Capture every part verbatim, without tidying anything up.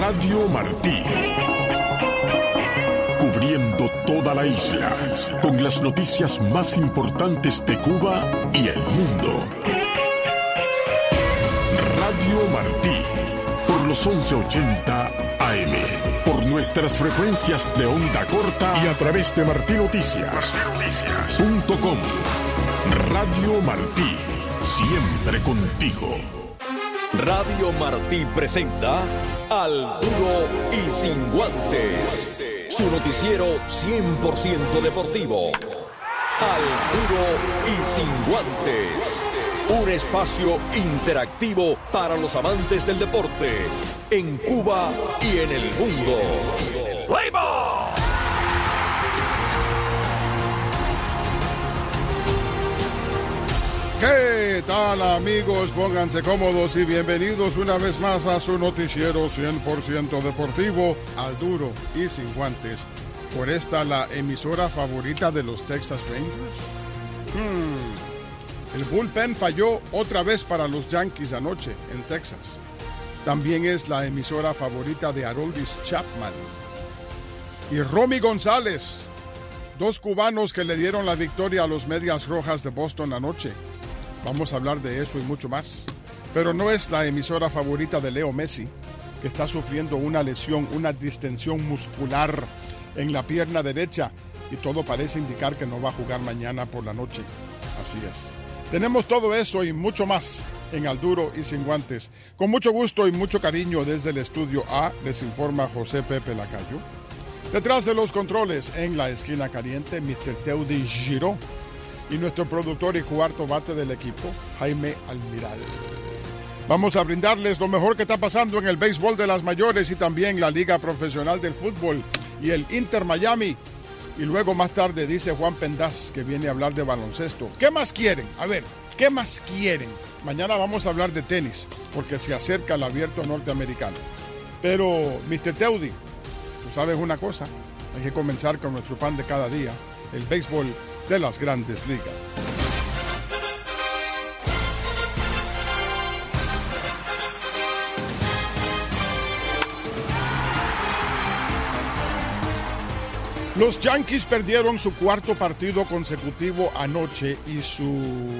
Radio Martí. Cubriendo toda la isla, con las noticias más importantes de Cuba y el mundo. Radio Martí, por los once ochenta A M, por nuestras frecuencias de onda corta y a través de martinoticias punto com. Radio Martí, siempre contigo. Radio Martí presenta Al Duro y Sin Guantes, su noticiero cien por ciento deportivo. Al Duro y Sin Guantes, un espacio interactivo para los amantes del deporte en Cuba y en el mundo. ¡Play ball! ¿Qué tal, amigos? Pónganse cómodos y bienvenidos una vez más a su noticiero cien por ciento deportivo, Al Duro y Sin Guantes. Por esta, la emisora favorita de los Texas Rangers. Hmm. El bullpen falló otra vez para los Yankees anoche en Texas. También es la emisora favorita de Aroldis Chapman. Y Romy González, dos cubanos que le dieron la victoria a los Medias Rojas de Boston anoche. Vamos a hablar de eso y mucho más. Pero no es la emisora favorita de Leo Messi, que está sufriendo una lesión, una distensión muscular en la pierna derecha, y todo parece indicar que no va a jugar mañana por la noche. Así es. Tenemos todo eso y mucho más en Al Duro y Sin Guantes. Con mucho gusto y mucho cariño desde el estudio A, les informa José Pepe Lacayo. Detrás de los controles, en la esquina caliente, mister Teudi Giró. Y nuestro productor y cuarto bate del equipo, Jaime Almiral. Vamos a brindarles lo mejor que está pasando en el béisbol de las mayores y también la Liga Profesional del Fútbol y el Inter Miami. Y luego más tarde dice Juan Pendaz que viene a hablar de baloncesto. ¿Qué más quieren? A ver, ¿qué más quieren? Mañana vamos a hablar de tenis, porque se acerca el abierto norteamericano. Pero, mister Teudi, tú sabes una cosa, hay que comenzar con nuestro pan de cada día, el béisbol de las Grandes Ligas. Los Yankees perdieron su cuarto partido consecutivo anoche y su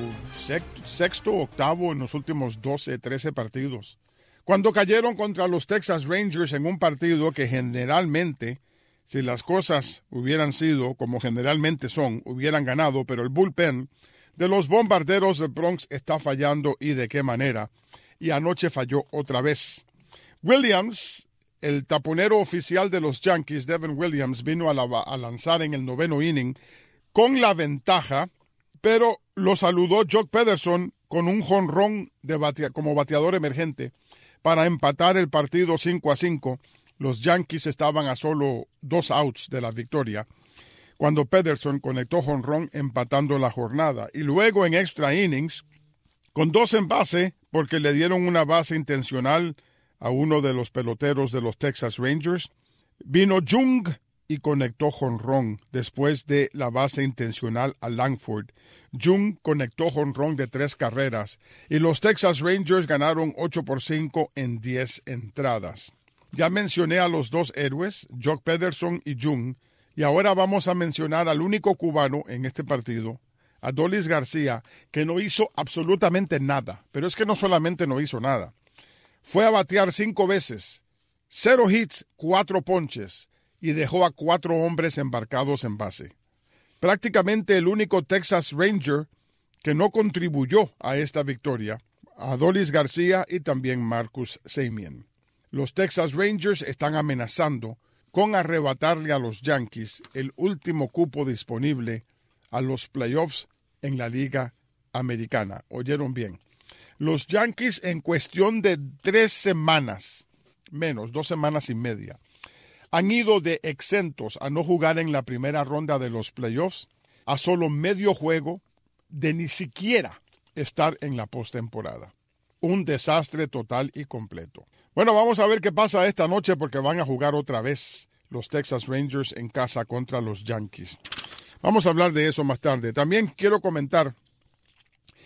sexto o octavo en los últimos doce, trece partidos. Cuando cayeron contra los Texas Rangers en un partido que generalmente, si las cosas hubieran sido como generalmente son, hubieran ganado, pero el bullpen de los Bombarderos del Bronx está fallando, y de qué manera. Y anoche falló otra vez. Williams, el taponero oficial de los Yankees, Devin Williams, vino a, la, a lanzar en el noveno inning con la ventaja, pero lo saludó Jock Pederson con un jonrón de batea, como bateador emergente para empatar el partido cinco a cinco. Los Yankees estaban a solo dos outs de la victoria cuando Pederson conectó jonrón empatando la jornada. Y luego en extra innings, con dos en base, porque le dieron una base intencional a uno de los peloteros de los Texas Rangers, vino Jung y conectó jonrón después de la base intencional a Langford. Jung conectó jonrón de tres carreras y los Texas Rangers ganaron ocho por cinco en diez entradas. Ya mencioné a los dos héroes, Jock Pederson y Jung, y ahora vamos a mencionar al único cubano en este partido, Adolis García, que no hizo absolutamente nada. Pero es que no solamente no hizo nada. Fue a batear cinco veces, cero hits, cuatro ponches, y dejó a cuatro hombres embarcados en base. Prácticamente el único Texas Ranger que no contribuyó a esta victoria, Adolis García y también Marcus Semien. Los Texas Rangers están amenazando con arrebatarle a los Yankees el último cupo disponible a los playoffs en la Liga Americana. ¿Oyeron bien? Los Yankees en cuestión de tres semanas, menos, dos semanas y media, han ido de exentos a no jugar en la primera ronda de los playoffs a solo medio juego de ni siquiera estar en la postemporada. Un desastre total y completo. Bueno, vamos a ver qué pasa esta noche porque van a jugar otra vez los Texas Rangers en casa contra los Yankees. Vamos a hablar de eso más tarde. También quiero comentar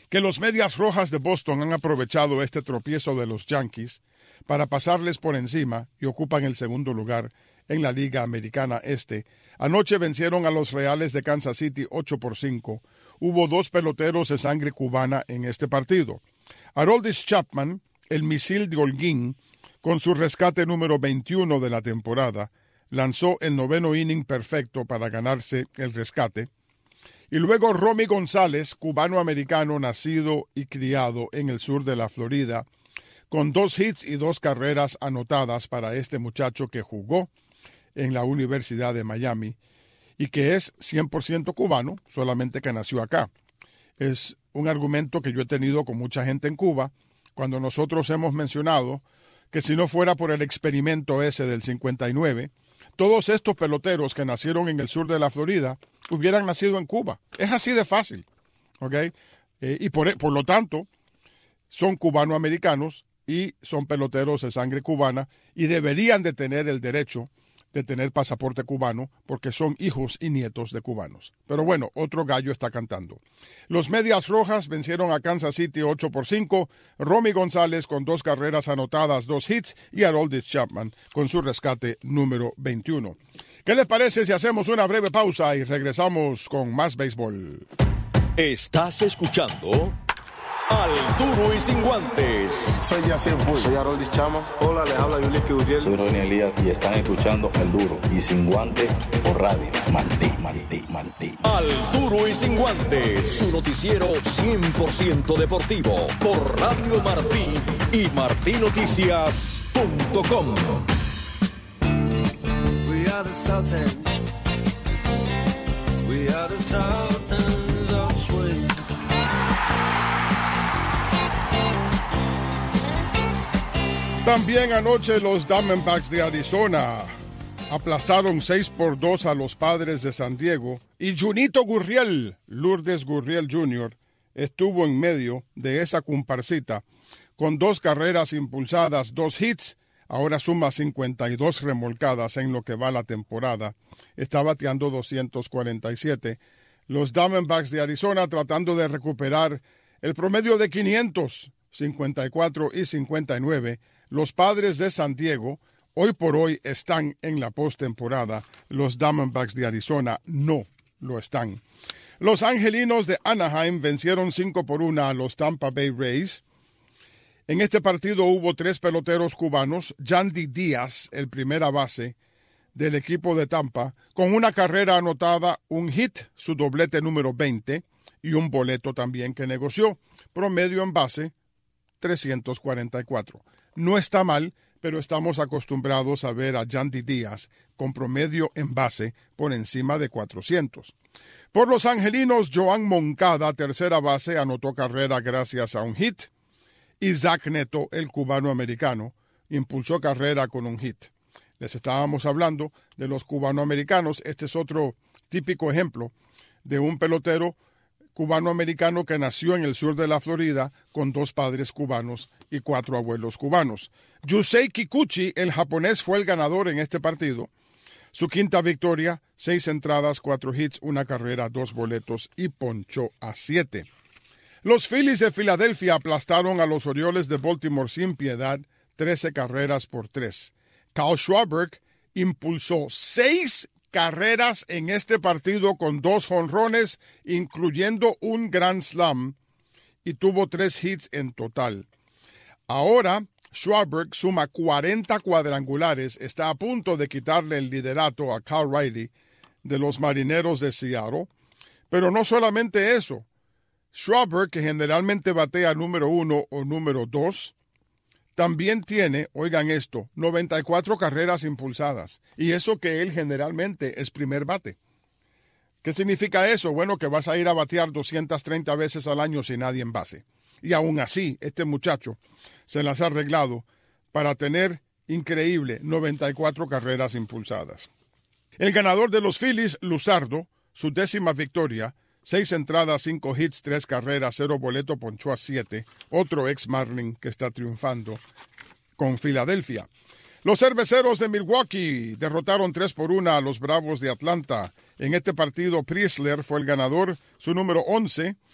que los Medias Rojas de Boston han aprovechado este tropiezo de los Yankees para pasarles por encima y ocupan el segundo lugar en la Liga Americana Este. Anoche vencieron a los Reales de Kansas City ocho por cinco. Hubo dos peloteros de sangre cubana en este partido. Aroldis Chapman, el misil de Holguín, con su rescate número veintiuno de la temporada, lanzó el noveno inning perfecto para ganarse el rescate. Y luego Romy González, cubano-americano nacido y criado en el sur de la Florida, con dos hits y dos carreras anotadas para este muchacho que jugó en la Universidad de Miami y que es cien por ciento cubano, solamente que nació acá. Es un argumento que yo he tenido con mucha gente en Cuba, cuando nosotros hemos mencionado que si no fuera por el experimento ese del cincuenta y nueve, todos estos peloteros que nacieron en el sur de la Florida hubieran nacido en Cuba. Es así de fácil, ¿ok? Eh, y por, por lo tanto, son cubano-americanos y son peloteros de sangre cubana y deberían de tener el derecho de tener pasaporte cubano porque son hijos y nietos de cubanos. Pero bueno, otro gallo está cantando. Los Medias Rojas vencieron a Kansas City ocho por cinco, Romy González con dos carreras anotadas, dos hits, y Aroldis Chapman con su rescate número veintiuno. ¿Qué les parece si hacemos una breve pausa y regresamos con más béisbol? Estás escuchando Al Duro y Sin Guantes. Soy Yacine Puy. Soy Aroldis Chapman. Hola, les habla Yulín Gurriel. Soy Ronnie Elías y están escuchando El Duro y Sin Guantes por Radio Martí, Martí, Martí. Al Duro y Sin Guantes, su noticiero cien por ciento deportivo por Radio Martí y martí noticias punto com. We are the Sultans. We are the Sultans of Swing. También anoche los Diamondbacks de Arizona aplastaron seis por dos a los Padres de San Diego y Junito Gurriel, Lourdes Gurriel junior, estuvo en medio de esa comparsita con dos carreras impulsadas, dos hits, ahora suma cincuenta y dos remolcadas en lo que va la temporada. Está bateando doscientos cuarenta y siete. Los Diamondbacks de Arizona tratando de recuperar el promedio de quinientos, cincuenta y cuatro y cincuenta y nueve. Los Padres de San Diego hoy por hoy están en la postemporada. Los Diamondbacks de Arizona no lo están. Los Angelinos de Anaheim vencieron cinco por uno a los Tampa Bay Rays. En este partido hubo tres peloteros cubanos. Yandy Díaz, el primera base del equipo de Tampa, con una carrera anotada, un hit, su doblete número veinte, y un boleto también que negoció. Promedio en base, trescientos cuarenta y cuatro. No está mal, pero estamos acostumbrados a ver a Yandy Díaz con promedio en base por encima de cuatrocientos. Por los angelinos, Joan Moncada, tercera base, anotó carrera gracias a un hit. Y Zach Neto, el cubano-americano, impulsó carrera con un hit. Les estábamos hablando de los cubano-americanos. Este es otro típico ejemplo de un pelotero cubano-americano que nació en el sur de la Florida con dos padres cubanos y cuatro abuelos cubanos. Yusei Kikuchi, el japonés, fue el ganador en este partido. Su quinta victoria, seis entradas, cuatro hits, una carrera, dos boletos y ponchó a siete. Los Phillies de Filadelfia aplastaron a los Orioles de Baltimore sin piedad, trece carreras por tres. Kyle Schwarber impulsó seis carreras en este partido con dos jonrones, incluyendo un grand slam, y tuvo tres hits en total. Ahora, Schwarber suma cuarenta cuadrangulares, está a punto de quitarle el liderato a Cal Riley de los Marineros de Seattle, pero no solamente eso. Schwarber, que generalmente batea número uno o número dos, también tiene, oigan esto, noventa y cuatro carreras impulsadas. Y eso que él generalmente es primer bate. ¿Qué significa eso? Bueno, que vas a ir a batear doscientas treinta veces al año sin nadie en base. Y aún así, este muchacho se las ha arreglado para tener, increíble, noventa y cuatro carreras impulsadas. El ganador de los Phillies, Luzardo, su décima victoria, seis entradas, cinco hits, tres carreras, cero boleto, ponchó a siete. Otro ex Marlin que está triunfando con Filadelfia. Los Cerveceros de Milwaukee derrotaron tres por uno a los Bravos de Atlanta. En este partido, Priestler fue el ganador, su número once.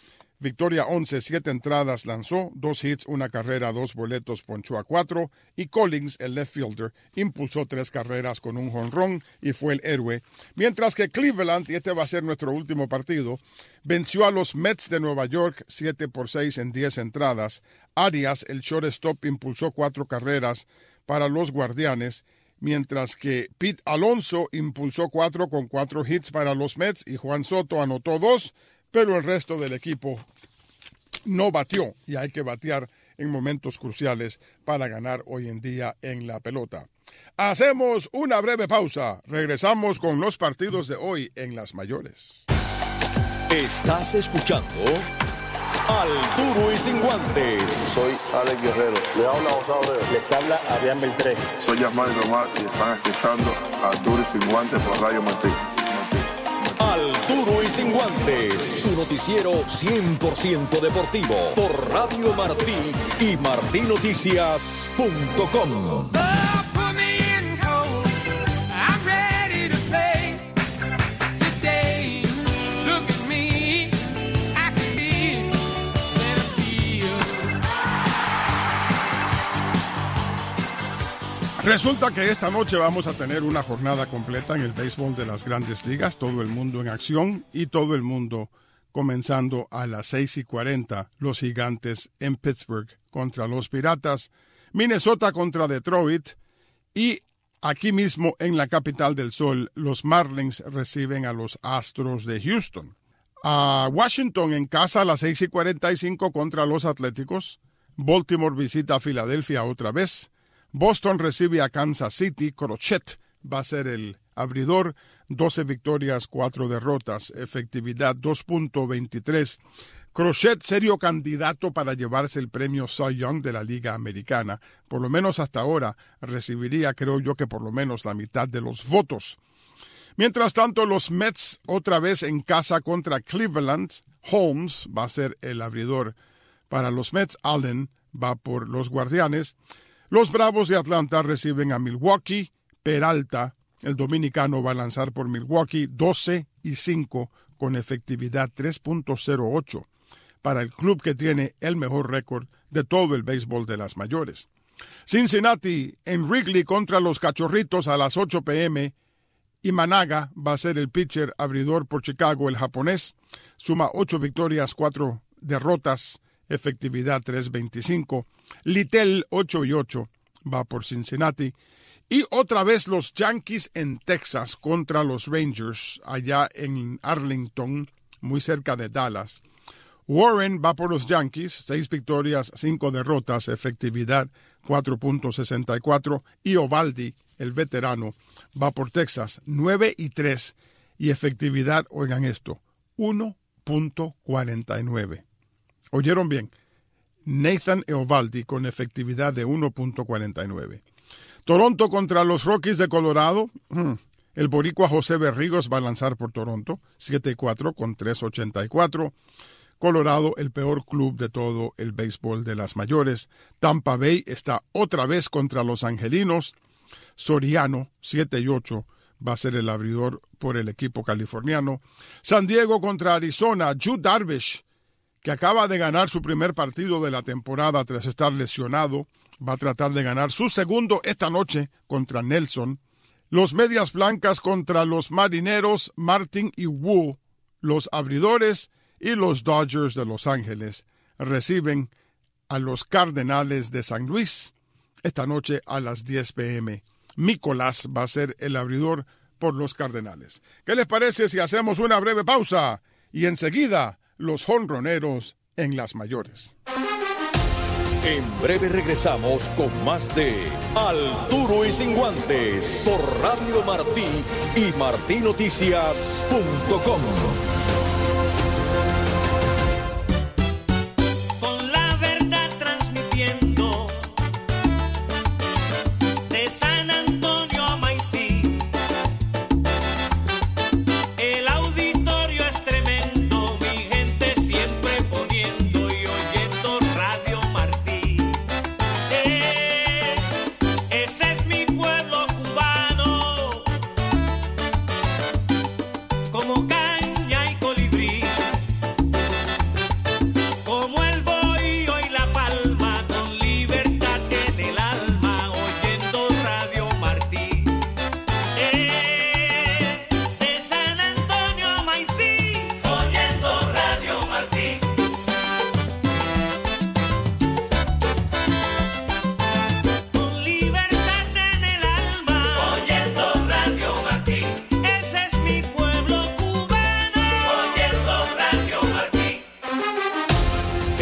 Victoria once, siete entradas lanzó, dos hits, una carrera, dos boletos, ponchó a cuatro. Y Collins, el left fielder, impulsó tres carreras con un jonrón y fue el héroe. Mientras que Cleveland, y este va a ser nuestro último partido, venció a los Mets de Nueva York siete por seis en diez entradas. Arias, el shortstop, impulsó cuatro carreras para los Guardianes, mientras que Pete Alonso impulsó cuatro con cuatro hits para los Mets y Juan Soto anotó dos, pero el resto del equipo no batió y hay que batear en momentos cruciales para ganar hoy en día en la pelota. Hacemos una breve pausa. Regresamos con los partidos de hoy en las mayores. Estás escuchando Al Duro y Sin Guantes. Soy Alex Guerrero. Le habla José Abreu. Les habla Adrián Beltré. Soy Yasmani Román y están escuchando Al Duro y Sin Guantes por Radio Martí. Al Duro y Sin Guantes, su noticiero cien por ciento deportivo por Radio Martí y martí noticias punto com. Resulta que esta noche vamos a tener una jornada completa en el béisbol de las Grandes Ligas, todo el mundo en acción y todo el mundo comenzando a las seis y cuarenta, los Gigantes en Pittsburgh contra los Piratas, Minnesota contra Detroit y aquí mismo en la capital del sol, los Marlins reciben a los Astros de Houston. A Washington en casa a las seis y cuarenta y cinco contra los Atléticos, Baltimore visita a Filadelfia otra vez, Boston recibe a Kansas City, Crochet va a ser el abridor, doce victorias, cuatro derrotas, efectividad dos punto veintitrés. Crochet, serio candidato para llevarse el premio Cy Young de la Liga Americana. Por lo menos hasta ahora recibiría, creo yo, que por lo menos la mitad de los votos. Mientras tanto, los Mets otra vez en casa contra Cleveland. Holmes va a ser el abridor para los Mets. Allen va por los Guardianes. Los Bravos de Atlanta reciben a Milwaukee. Peralta, el dominicano, va a lanzar por Milwaukee doce y cinco con efectividad tres punto cero ocho para el club que tiene el mejor récord de todo el béisbol de las mayores. Cincinnati en Wrigley contra los Cachorritos a las ocho p m y Managa va a ser el pitcher abridor por Chicago, el japonés. Suma ocho victorias, cuatro derrotas, efectividad tres punto veinticinco. Littell ocho y ocho va por Cincinnati. Y otra vez los Yankees en Texas contra los Rangers allá en Arlington, muy cerca de Dallas. Warren va por los Yankees, seis victorias, cinco derrotas, efectividad cuatro punto sesenta y cuatro. Y Ovaldi, el veterano, va por Texas, nueve y tres y efectividad, oigan esto, uno punto cuarenta y nueve. ¿Oyeron bien? Nathan Eovaldi con efectividad de uno punto cuarenta y nueve. Toronto contra los Rockies de Colorado. El boricua José Berríos va a lanzar por Toronto, siete y cuatro con tres punto ochenta y cuatro. Colorado, el peor club de todo el béisbol de las mayores. Tampa Bay está otra vez contra los Angelinos. Soriano, siete y ocho, va a ser el abridor por el equipo californiano. San Diego contra Arizona. Yu Darvish, que acaba de ganar su primer partido de la temporada tras estar lesionado, va a tratar de ganar su segundo esta noche contra Nelson. Los Medias Blancas contra los Marineros, Martin y Wu, los abridores, y los Dodgers de Los Ángeles reciben a los Cardenales de San Luis esta noche a las diez p m Nicolás va a ser el abridor por los Cardenales. ¿Qué les parece si hacemos una breve pausa y enseguida los jonroneros en las mayores? En breve regresamos con más de Al Duro y Sin Guantes por Radio Martí y martí noticias punto com. Como caña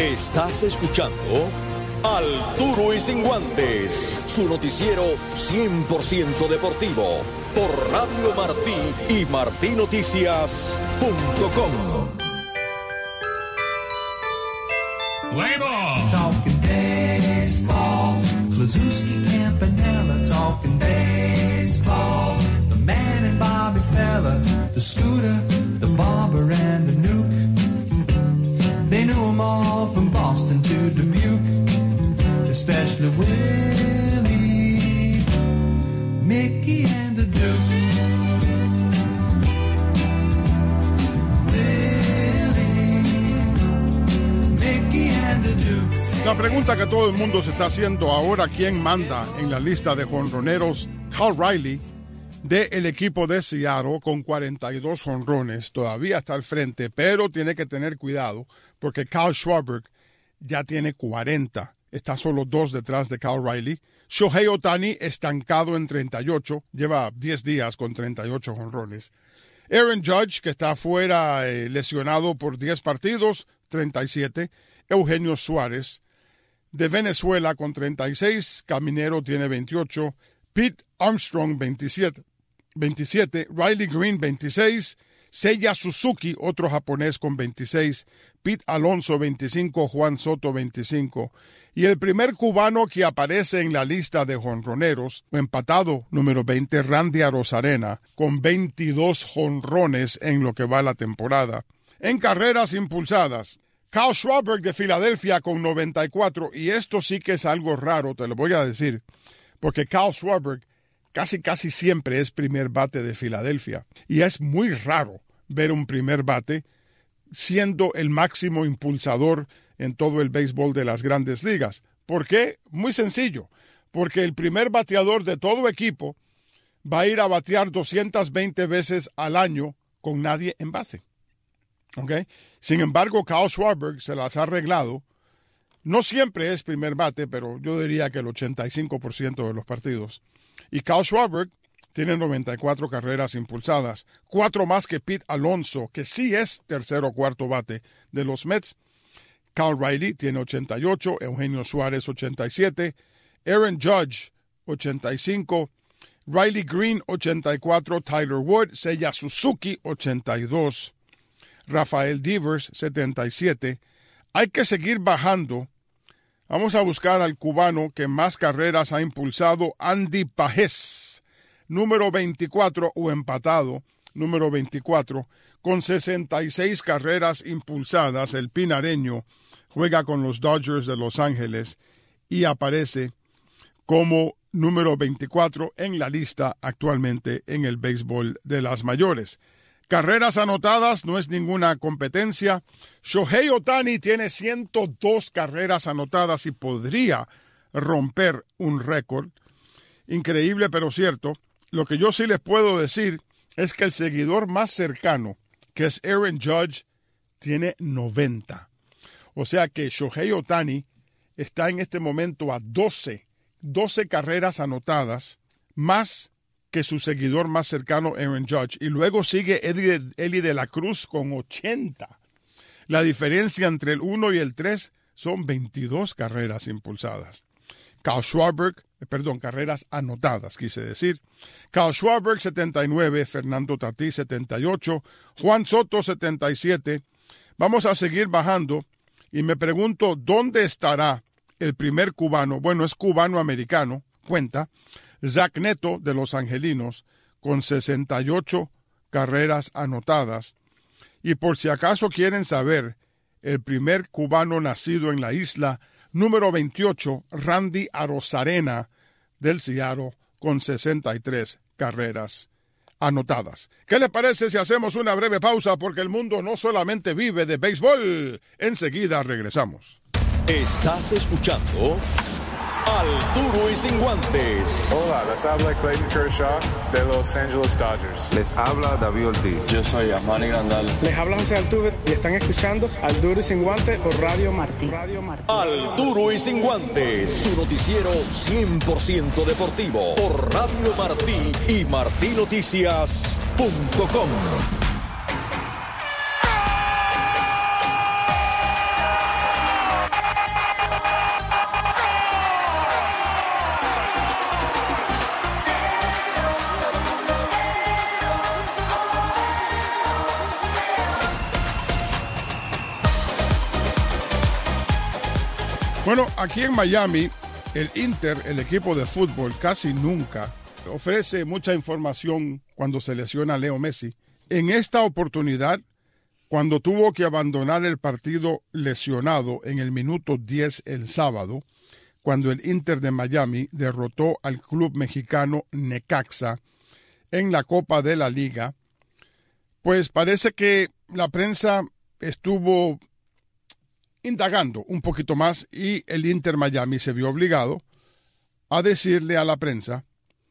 Estás escuchando Al Duro y Sin Guantes, su noticiero cien por ciento deportivo, por Radio Martí y martí noticias punto com. Talking baseball, Klazuski, Campanella, talking baseball. The man and Bobby Fella, the Scooter, the Barber and the Nuke. They knew them all from Boston to Dubuque, especially Willie, Mickey and the Duke. La pregunta que todo el mundo se está haciendo ahora, ¿quién manda en la lista de jonroneros? Cal Riley, del equipo de Seattle, con cuarenta y dos jonrones, todavía está al frente, pero tiene que tener cuidado, porque Kyle Schwarber ya tiene cuarenta, está solo dos detrás de Cal Riley. Shohei Ohtani, estancado en treinta y ocho, lleva diez días con treinta y ocho jonrones. Aaron Judge, que está fuera, eh, lesionado por diez partidos, treinta y siete. Eugenio Suárez, de Venezuela, con treinta y seis. Caminero tiene veintiocho. Pete Armstrong, veintisiete. veintisiete. Riley Green, veintiséis. Seiya Suzuki, otro japonés, con veintiséis. Pete Alonso, veinticinco. Juan Soto, veinticinco. Y el primer cubano que aparece en la lista de jonroneros, empatado, número veinte, Randy Arozarena, con veintidós jonrones en lo que va la temporada. En carreras impulsadas, Kyle Schwarber de Filadelfia con noventa y cuatro, y esto sí que es algo raro, te lo voy a decir, porque Kyle Schwarber casi casi siempre es primer bate de Filadelfia, y es muy raro ver un primer bate siendo el máximo impulsador en todo el béisbol de las grandes ligas. ¿Por qué? Muy sencillo, porque el primer bateador de todo equipo va a ir a batear doscientas veinte veces al año con nadie en base. ¿Okay? Sin embargo, Kyle Schwarber se las ha arreglado. No siempre es primer bate, pero yo diría que el ochenta y cinco por ciento de los partidos. Y Kyle Schwarber tiene noventa y cuatro carreras impulsadas, cuatro más que Pete Alonso, que sí es tercero o cuarto bate de los Mets. Cal Riley tiene ochenta y ocho, Eugenio Suárez ochenta y siete, Aaron Judge ochenta y cinco, Riley Green ochenta y cuatro, Tyler Wood, Seiya Suzuki ochenta y dos. Rafael Devers, setenta y siete. Hay que seguir bajando. Vamos a buscar al cubano que más carreras ha impulsado, Andy Pajés, número veinticuatro, o empatado, número veinticuatro, con sesenta y seis carreras impulsadas. El pinareño juega con los Dodgers de Los Ángeles y aparece como número veinticuatro en la lista actualmente en el béisbol de las mayores. Carreras anotadas no es ninguna competencia. Shohei Ohtani tiene ciento dos carreras anotadas y podría romper un récord. Increíble, pero cierto. Lo que yo sí les puedo decir es que el seguidor más cercano, que es Aaron Judge, tiene noventa. O sea que Shohei Ohtani está en este momento a doce, doce carreras anotadas, más que su seguidor más cercano, Aaron Judge. Y luego sigue Eddie, Eddie de la Cruz con ochenta. La diferencia entre el uno y el tres son veintidós carreras impulsadas. Kyle Schwarber, perdón, carreras anotadas, quise decir. Kyle Schwarber, setenta y nueve. Fernando Tatís, setenta y ocho. Juan Soto, setenta y siete. Vamos a seguir bajando y me pregunto, ¿dónde estará el primer cubano? Bueno, es cubano-americano, cuenta. Zach Neto, de los Angelinos, con sesenta y ocho carreras anotadas. Y por si acaso quieren saber, el primer cubano nacido en la isla, número veintiocho, Randy Arozarena, del Seattle, con sesenta y tres carreras anotadas. ¿Qué les parece si hacemos una breve pausa? Porque el mundo no solamente vive de béisbol. Enseguida regresamos. Estás escuchando Al Duro y Sin Guantes. Hola, les habla Clayton Kershaw de Los Angeles Dodgers. Les habla David Ortiz. Yo soy Amani Grandal. Les habla José Altuve y están escuchando Al Duro y Sin Guantes por Radio Martí. Radio Martí. Al Duro y Sin Guantes, su noticiero cien por ciento deportivo por Radio Martí y martí noticias punto com. Bueno, aquí en Miami, el Inter, el equipo de fútbol, casi nunca ofrece mucha información cuando se lesiona Leo Messi. En esta oportunidad, cuando tuvo que abandonar el partido lesionado en el minuto diez el sábado, cuando el Inter de Miami derrotó al club mexicano Necaxa en la Copa de la Liga, pues parece que la prensa estuvo indagando un poquito más y el Inter Miami se vio obligado a decirle a la prensa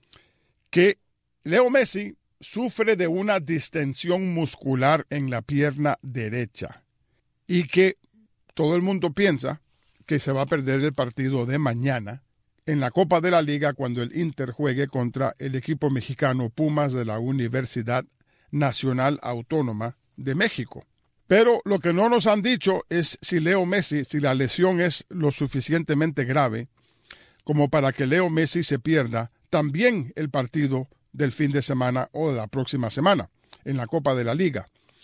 que Leo Messi sufre de una distensión muscular en la pierna derecha y que todo el mundo piensa que se va a perder el partido de mañana en la Copa de la Liga cuando el Inter juegue contra el equipo mexicano Pumas de la Universidad Nacional Autónoma de México. Pero lo que no nos han dicho es si Leo Messi, si la lesión es lo suficientemente grave como para que Leo Messi se pierda también el partido del fin de semana o de la próxima semana en la Copa de la Liga.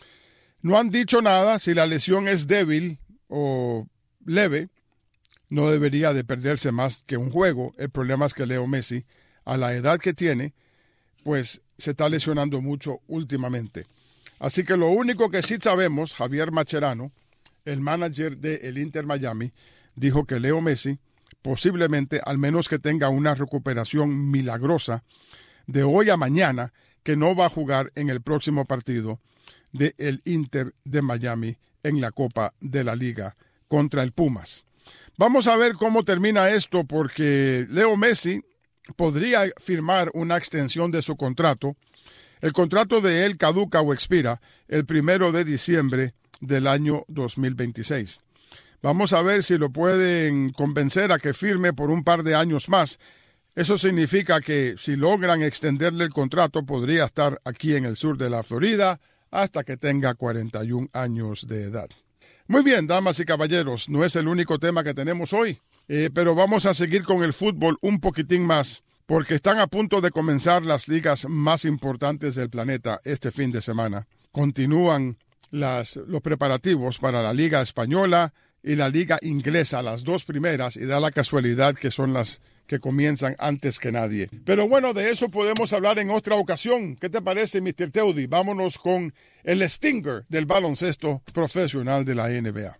No han dicho nada si la lesión es débil o leve. No debería de perderse más que un juego. El problema es que Leo Messi, a la edad que tiene, pues se está lesionando mucho últimamente. Así que lo único que sí sabemos, Javier Mascherano, el manager del Inter Miami, dijo que Leo Messi posiblemente, al menos que tenga una recuperación milagrosa de hoy a mañana, que no va a jugar en el próximo partido del Inter de Miami en la Copa de la Liga contra el Pumas. Vamos a ver cómo termina esto, porque Leo Messi podría firmar una extensión de su contrato. El contrato de él caduca o expira el primero de diciembre del año dos mil veintiséis. Vamos a ver si lo pueden convencer a que firme por un par de años más. Eso significa que si logran extenderle el contrato, podría estar aquí en el sur de la Florida hasta que tenga cuarenta y un años de edad. Muy bien, damas y caballeros, no es el único tema que tenemos hoy, eh, pero vamos a seguir con el fútbol un poquitín más, porque están a punto de comenzar las ligas más importantes del planeta este fin de semana. Continúan las, los preparativos para la Liga Española y la Liga Inglesa, las dos primeras, y da la casualidad que son las que comienzan antes que nadie. Pero bueno, de eso podemos hablar en otra ocasión. ¿Qué te parece, mister Teudi? Vámonos con el Stinger del baloncesto profesional de la N B A.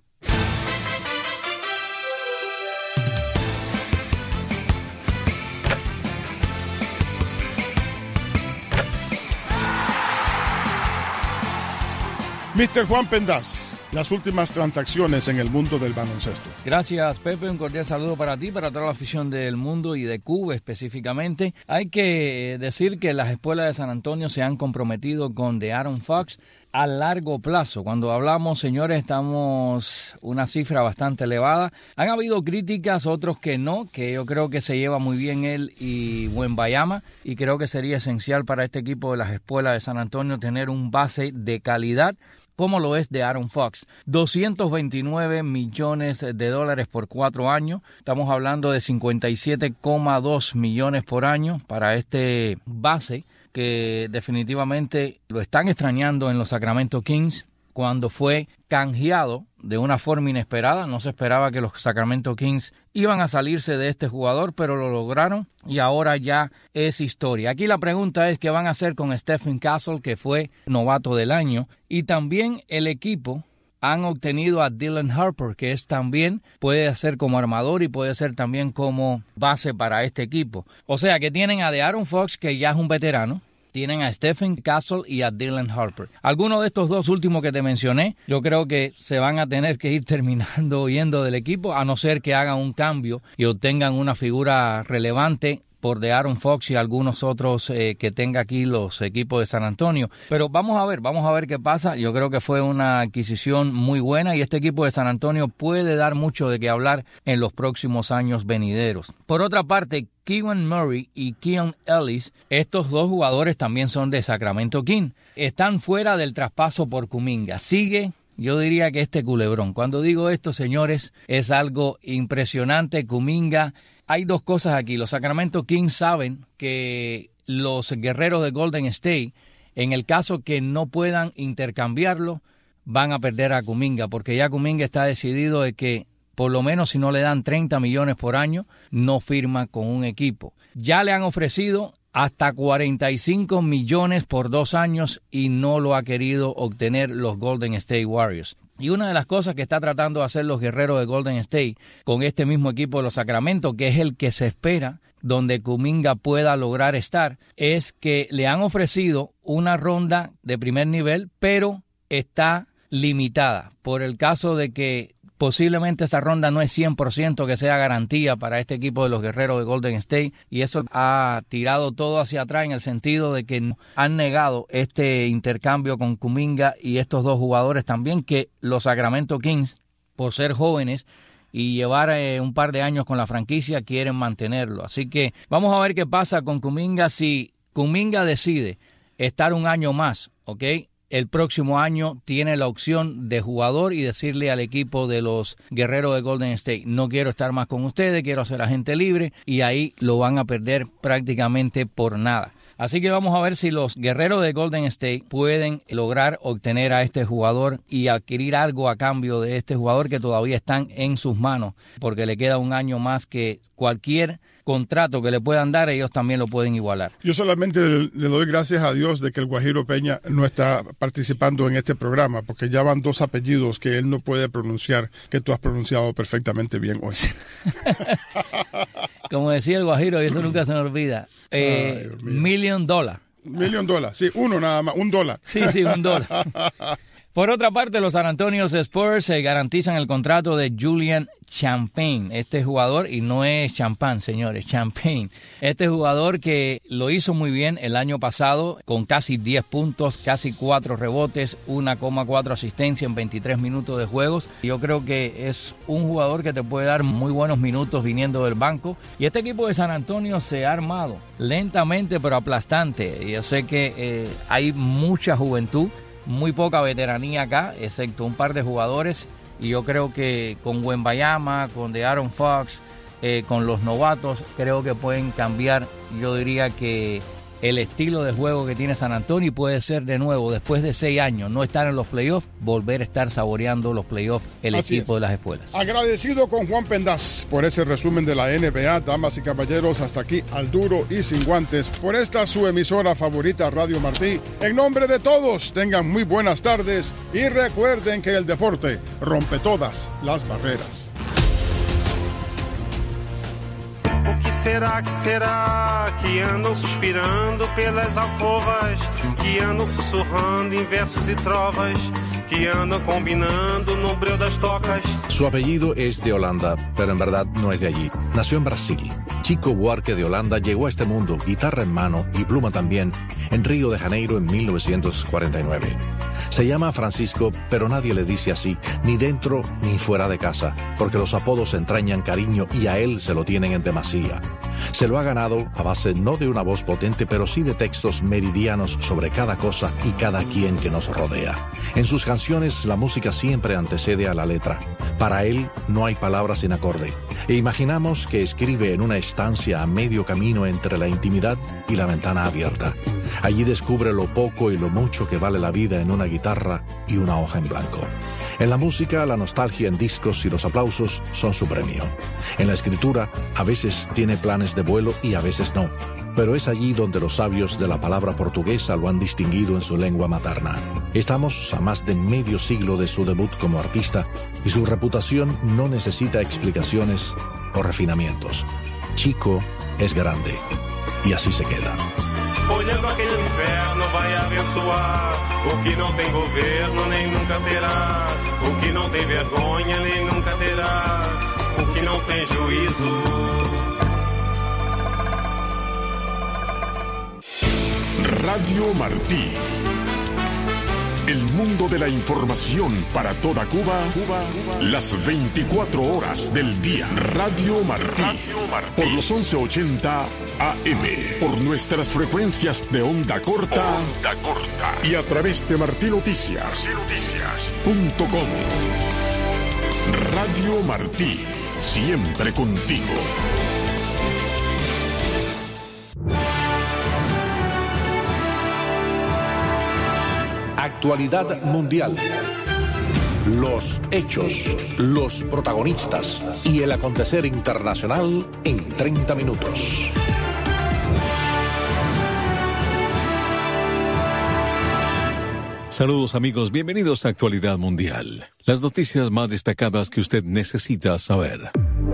mister Juan Pendas, las últimas transacciones en el mundo del baloncesto. Gracias, Pepe. Un cordial saludo para ti, para toda la afición del mundo y de Cuba específicamente. Hay que decir que las espuelas de San Antonio se han comprometido con De'Aaron Fox a largo plazo. Cuando hablamos, señores, estamos una cifra bastante elevada. Han habido críticas, otros que no, que yo creo que se lleva muy bien él y Wembanyama, y creo que sería esencial para este equipo de las espuelas de San Antonio tener un base de calidad, como lo es de De'Aaron Fox. doscientos veintinueve millones de dólares por cuatro años. Estamos hablando de cincuenta y siete coma dos millones por año para este base que definitivamente lo están extrañando en los Sacramento Kings. Cuando fue canjeado de una forma inesperada, no se esperaba que los Sacramento Kings iban a salirse de este jugador, pero lo lograron y ahora ya es historia. Aquí la pregunta es qué van a hacer con Stephen Castle, que fue novato del año, y también el equipo han obtenido a Dylan Harper, que es también puede ser como armador y puede ser también como base para este equipo. O sea que tienen a De'Aaron Fox, que ya es un veterano. Tienen a Stephen Castle y a Dylan Harper. Algunos de estos dos últimos que te mencioné, yo creo que se van a tener que ir terminando yendo del equipo, a no ser que hagan un cambio y obtengan una figura relevante por De'Aaron Fox y algunos otros eh, que tenga aquí los equipos de San Antonio. Pero vamos a ver, vamos a ver qué pasa. Yo creo que fue una adquisición muy buena y este equipo de San Antonio puede dar mucho de qué hablar en los próximos años venideros. Por otra parte, Keegan Murray y Keon Ellis, estos dos jugadores también son de Sacramento Kings. Están fuera del traspaso por Kuminga. Sigue, yo diría que este culebrón. Cuando digo esto, señores, es algo impresionante. Kuminga, hay dos cosas aquí. Los Sacramento Kings saben que los guerreros de Golden State, en el caso que no puedan intercambiarlo, van a perder a Kuminga, porque ya Kuminga está decidido de que por lo menos si no le dan treinta millones por año, no firma con un equipo. Ya le han ofrecido hasta cuarenta y cinco millones por dos años y no lo ha querido obtener los Golden State Warriors. Y una de las cosas que está tratando de hacer los guerreros de Golden State con este mismo equipo de los Sacramento, que es el que se espera donde Kuminga pueda lograr estar, es que le han ofrecido una ronda de primer nivel, pero está limitada por el caso de que posiblemente esa ronda no es cien por ciento que sea garantía para este equipo de los guerreros de Golden State, y eso ha tirado todo hacia atrás en el sentido de que han negado este intercambio con Kuminga y estos dos jugadores también, que los Sacramento Kings, por ser jóvenes y llevar eh, un par de años con la franquicia, quieren mantenerlo. Así que vamos a ver qué pasa con Kuminga. Si Kuminga decide estar un año más, ¿ok?, el próximo año tiene la opción de jugador y decirle al equipo de los guerreros de Golden State: no quiero estar más con ustedes, quiero ser agente libre, y ahí lo van a perder prácticamente por nada. Así que vamos a ver si los guerreros de Golden State pueden lograr obtener a este jugador y adquirir algo a cambio de este jugador, que todavía están en sus manos, porque le queda un año más que cualquier contrato que le puedan dar, ellos también lo pueden igualar. Yo solamente le doy gracias a Dios de que el Guajiro Peña no está participando en este programa, porque ya van dos apellidos que él no puede pronunciar, que tú has pronunciado perfectamente bien hoy. Como decía el Guajiro, y eso nunca se me olvida, eh, Ay, million dollar. Million dollar, sí, uno nada más, un dólar. Sí, sí, un dólar. Por otra parte, los San Antonio Spurs se garantizan el contrato de Julian Champagne, este jugador, y no es champán, señores, Champagne. Este jugador que lo hizo muy bien el año pasado, con casi diez puntos, casi cuatro rebotes, uno coma cuatro asistencia en veintitrés minutos de juegos. Yo creo que es un jugador que te puede dar muy buenos minutos viniendo del banco. Y este equipo de San Antonio se ha armado lentamente pero aplastante. Yo sé que eh, hay mucha juventud, muy poca veteranía acá, excepto un par de jugadores, y yo creo que con Wembanyama, con De'Aaron Fox, eh, con los novatos, creo que pueden cambiar, yo diría que el estilo de juego que tiene San Antonio, y puede ser de nuevo, después de seis años, no estar en los playoffs, volver a estar saboreando los playoffs el Así equipo es. de las espuelas. Agradecido con Juan Pendaz por ese resumen de la N B A. Damas y caballeros, hasta aquí al duro y sin guantes, por esta su emisora favorita, Radio Martí. En nombre de todos, tengan muy buenas tardes y recuerden que el deporte rompe todas las barreras. O que será, que será, que andam suspirando pelas alcovas, que andam sussurrando em versos y trovas, que andam combinando no breu das tocas. Su apellido es de Holanda, pero en verdad no es de allí. Nació en Brasil. Chico Buarque de Holanda llegó a este mundo, guitarra en mano y pluma también, en Río de Janeiro en mil novecientos cuarenta y nueve. Se llama Francisco, pero nadie le dice así, ni dentro ni fuera de casa, porque los apodos entrañan cariño y a él se lo tienen en demasía. Se lo ha ganado a base no de una voz potente, pero sí de textos meridianos sobre cada cosa y cada quien que nos rodea. En sus canciones la música siempre antecede a la letra. Para él no hay palabras sin acorde. E imaginamos que escribe en una estancia a medio camino entre la intimidad y la ventana abierta. Allí descubre lo poco y lo mucho que vale la vida en una guitarra y una hoja en blanco. En la música, la nostalgia en discos y los aplausos son su premio. En la escritura, a veces tiene planes de vuelo y a veces no. Pero es allí donde los sabios de la palabra portuguesa lo han distinguido en su lengua materna. Estamos a más de medio siglo de su debut como artista y su reputación no necesita explicaciones o refinamientos. Chico es grande y así se queda. Olhando aquele inferno vai abençoar o que não tem governo nem nunca terá, o que não tem vergonha nem nunca terá, o que não tem juízo. Radio Martí. El mundo de la información para toda Cuba, Cuba, las veinticuatro horas del día. Radio Martí. Radio Martí. Por los once ochenta A M. Por nuestras frecuencias de onda corta. Onda corta. Y a través de Martí Noticias. Noticias. Punto com. Radio Martí. Siempre contigo. Actualidad mundial. Los hechos, los protagonistas y el acontecer internacional en treinta minutos. Saludos amigos, bienvenidos a Actualidad Mundial. Las noticias más destacadas que usted necesita saber.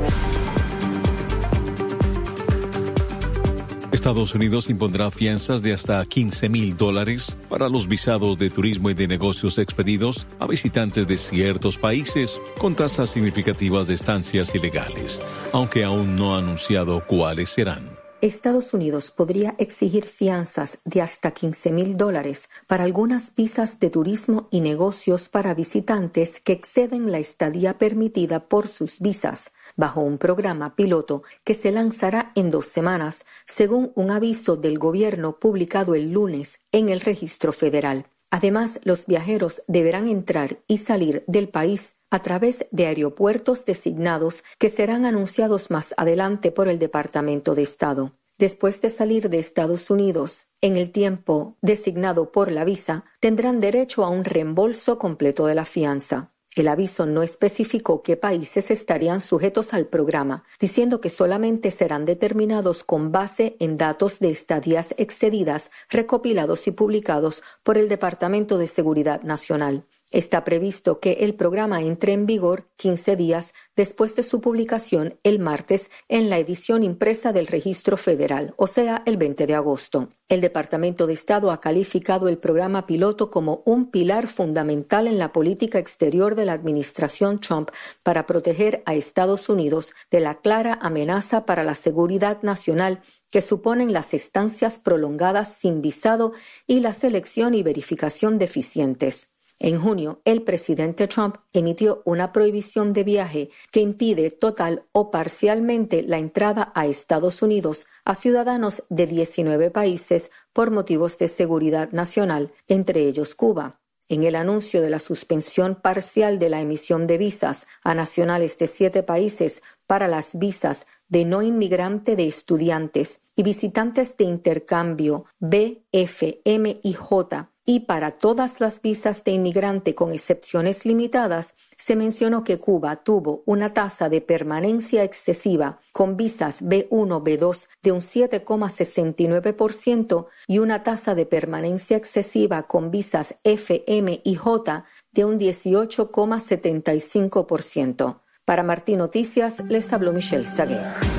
Estados Unidos impondrá fianzas de hasta quince mil dólares para los visados de turismo y de negocios expedidos a visitantes de ciertos países con tasas significativas de estancias ilegales, aunque aún no ha anunciado cuáles serán. Estados Unidos podría exigir fianzas de hasta quince mil dólares para algunas visas de turismo y negocios para visitantes que exceden la estadía permitida por sus visas, bajo un programa piloto que se lanzará en dos semanas, según un aviso del gobierno publicado el lunes en el Registro Federal. Además, los viajeros deberán entrar y salir del país a través de aeropuertos designados que serán anunciados más adelante por el Departamento de Estado. Después de salir de Estados Unidos, en el tiempo designado por la visa, tendrán derecho a un reembolso completo de la fianza. El aviso no especificó qué países estarían sujetos al programa, diciendo que solamente serán determinados con base en datos de estadías excedidas recopilados y publicados por el Departamento de Seguridad Nacional. Está previsto que el programa entre en vigor quince días después de su publicación el martes en la edición impresa del Registro Federal, o sea, el veinte de agosto. El Departamento de Estado ha calificado el programa piloto como un pilar fundamental en la política exterior de la administración Trump para proteger a Estados Unidos de la clara amenaza para la seguridad nacional que suponen las estancias prolongadas sin visado y la selección y verificación deficientes. En junio, el presidente Trump emitió una prohibición de viaje que impide total o parcialmente la entrada a Estados Unidos a ciudadanos de diecinueve países por motivos de seguridad nacional, entre ellos Cuba. En el anuncio de la suspensión parcial de la emisión de visas a nacionales de siete países para las visas de no inmigrante de estudiantes y visitantes de intercambio B, F, M y J, y para todas las visas de inmigrante con excepciones limitadas, se mencionó que Cuba tuvo una tasa de permanencia excesiva con visas B uno, B dos de un siete coma sesenta y nueve por ciento y una tasa de permanencia excesiva con visas F, M y J de un dieciocho coma setenta y cinco por ciento. Para Martí Noticias, les habló Michelle Sagué.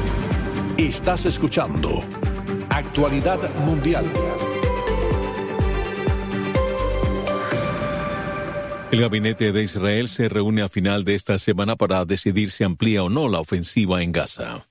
Estás escuchando Actualidad Mundial. El gabinete de Israel se reúne a final de esta semana para decidir si amplía o no la ofensiva en Gaza.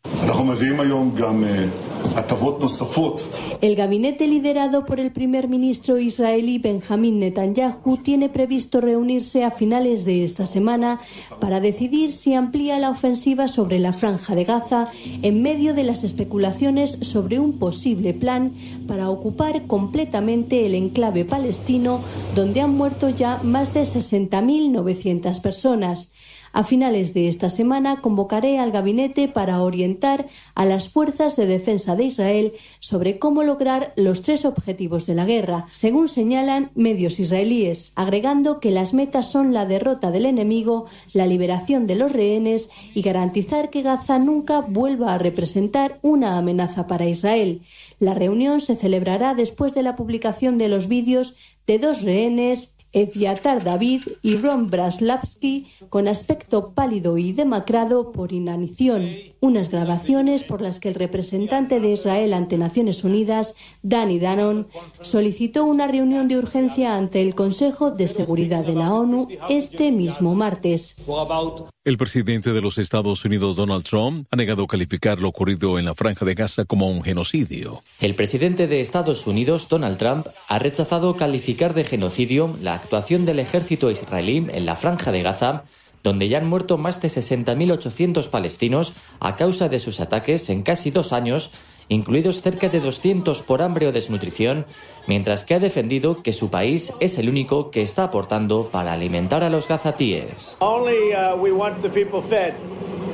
El gabinete liderado por el primer ministro israelí Benjamín Netanyahu tiene previsto reunirse a finales de esta semana para decidir si amplía la ofensiva sobre la Franja de Gaza en medio de las especulaciones sobre un posible plan para ocupar completamente el enclave palestino donde han muerto ya más de sesenta mil novecientas personas. A finales de esta semana convocaré al gabinete para orientar a las fuerzas de defensa de Israel sobre cómo lograr los tres objetivos de la guerra, según señalan medios israelíes, agregando que las metas son la derrota del enemigo, la liberación de los rehenes y garantizar que Gaza nunca vuelva a representar una amenaza para Israel. La reunión se celebrará después de la publicación de los vídeos de dos rehenes, Eviatar David y Ron Braslavsky, con aspecto pálido y demacrado por inanición. Unas grabaciones por las que el representante de Israel ante Naciones Unidas, Danny Danon, solicitó una reunión de urgencia ante el Consejo de Seguridad de la ONU este mismo martes. El presidente de los Estados Unidos, Donald Trump, ha negado calificar lo ocurrido en la Franja de Gaza como un genocidio. El presidente de Estados Unidos, Donald Trump, ha rechazado calificar de genocidio la actuación del ejército israelí en la Franja de Gaza, donde ya han muerto más de sesenta mil ochocientos palestinos a causa de sus ataques en casi dos años, incluidos cerca de doscientos por hambre o desnutrición, mientras que ha defendido que su país es el único que está aportando para alimentar a los gazatíes. Only, uh, we want the people fed.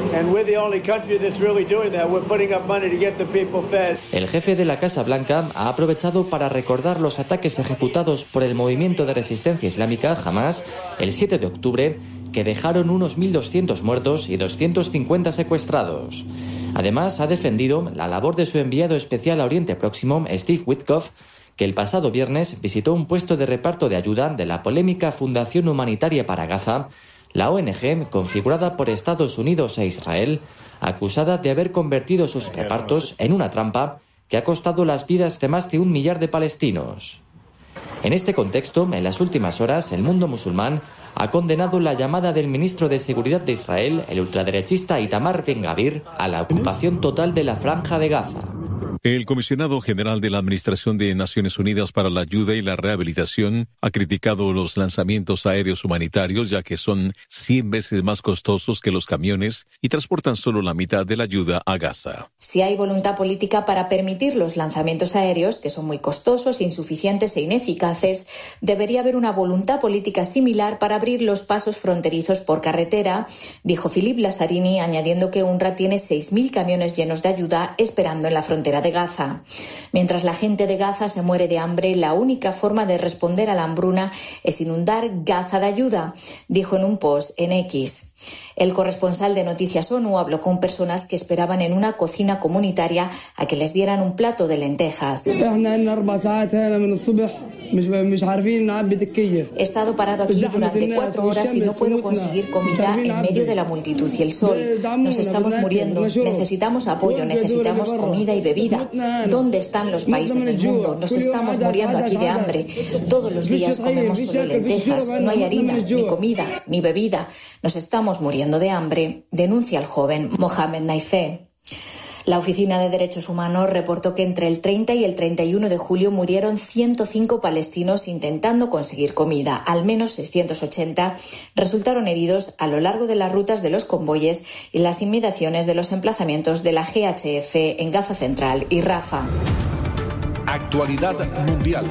El jefe de la Casa Blanca ha aprovechado para recordar los ataques ejecutados por el movimiento de resistencia islámica Hamas el siete de octubre, que dejaron unos mil doscientos muertos y doscientos cincuenta secuestrados. Además, ha defendido la labor de su enviado especial a Oriente Próximo, Steve Witkoff, que el pasado viernes visitó un puesto de reparto de ayuda de la polémica Fundación Humanitaria para Gaza, la O N G configurada por Estados Unidos e Israel, acusada de haber convertido sus repartos en una trampa que ha costado las vidas de más de un millar de palestinos. En este contexto, en las últimas horas, el mundo musulmán ha condenado la llamada del ministro de Seguridad de Israel, el ultraderechista Itamar Ben-Gavir, a la ocupación total de la Franja de Gaza. El comisionado general de la Administración de Naciones Unidas para la Ayuda y la Rehabilitación ha criticado los lanzamientos aéreos humanitarios, ya que son cien veces más costosos que los camiones y transportan solo la mitad de la ayuda a Gaza. Si hay voluntad política para permitir los lanzamientos aéreos, que son muy costosos, insuficientes e ineficaces, debería haber una voluntad política similar para abrir los pasos fronterizos por carretera, dijo Philippe Lazzarini, añadiendo que UNRWA tiene seis mil camiones llenos de ayuda esperando en la frontera de Gaza. Mientras la gente de Gaza se muere de hambre, la única forma de responder a la hambruna es inundar Gaza de ayuda, dijo en un post en X. El corresponsal de Noticias ONU habló con personas que esperaban en una cocina comunitaria a que les dieran un plato de lentejas. He estado parado aquí durante cuatro horas y no puedo conseguir comida en medio de la multitud y el sol. Nos estamos muriendo, necesitamos apoyo, necesitamos comida y bebida. ¿Dónde están los países del mundo? Nos estamos muriendo aquí de hambre. Todos los días comemos solo lentejas, no hay harina, ni comida, ni bebida. Nos estamos muriendo de hambre, denuncia el joven Mohamed Naifeh. La Oficina de Derechos Humanos reportó que entre el treinta y el treinta y uno de julio murieron ciento cinco palestinos intentando conseguir comida. Al menos seiscientos ochenta resultaron heridos a lo largo de las rutas de los convoyes y las inmediaciones de los emplazamientos de la G H F en Gaza Central y Rafah. Actualidad mundial.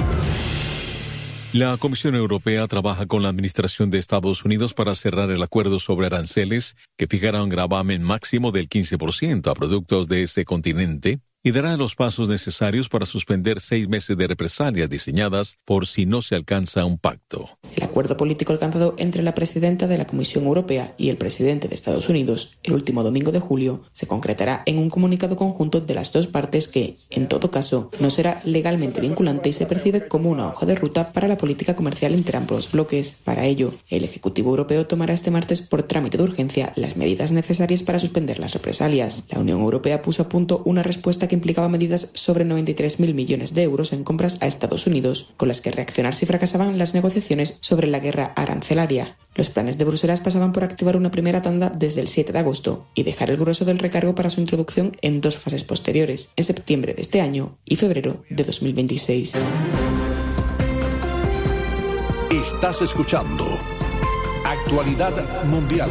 La Comisión Europea trabaja con la Administración de Estados Unidos para cerrar el acuerdo sobre aranceles que fijará un gravamen máximo del quince por ciento a productos de ese continente y dará los pasos necesarios para suspender seis meses de represalias diseñadas por si no se alcanza un pacto. El acuerdo político alcanzado entre la presidenta de la Comisión Europea y el presidente de Estados Unidos el último domingo de julio se concretará en un comunicado conjunto de las dos partes que, en todo caso, no será legalmente vinculante y se percibe como una hoja de ruta para la política comercial entre ambos bloques. Para ello, el Ejecutivo Europeo tomará este martes por trámite de urgencia las medidas necesarias para suspender las represalias. La Unión Europea puso a punto una respuesta que implicaba medidas sobre noventa y tres mil millones de euros en compras a Estados Unidos, con las que reaccionar si fracasaban las negociaciones sobre la guerra arancelaria. Los planes de Bruselas pasaban por activar una primera tanda desde el siete de agosto y dejar el grueso del recargo para su introducción en dos fases posteriores, en septiembre de este año y febrero de dos mil veintiséis. Estás escuchando Actualidad Mundial.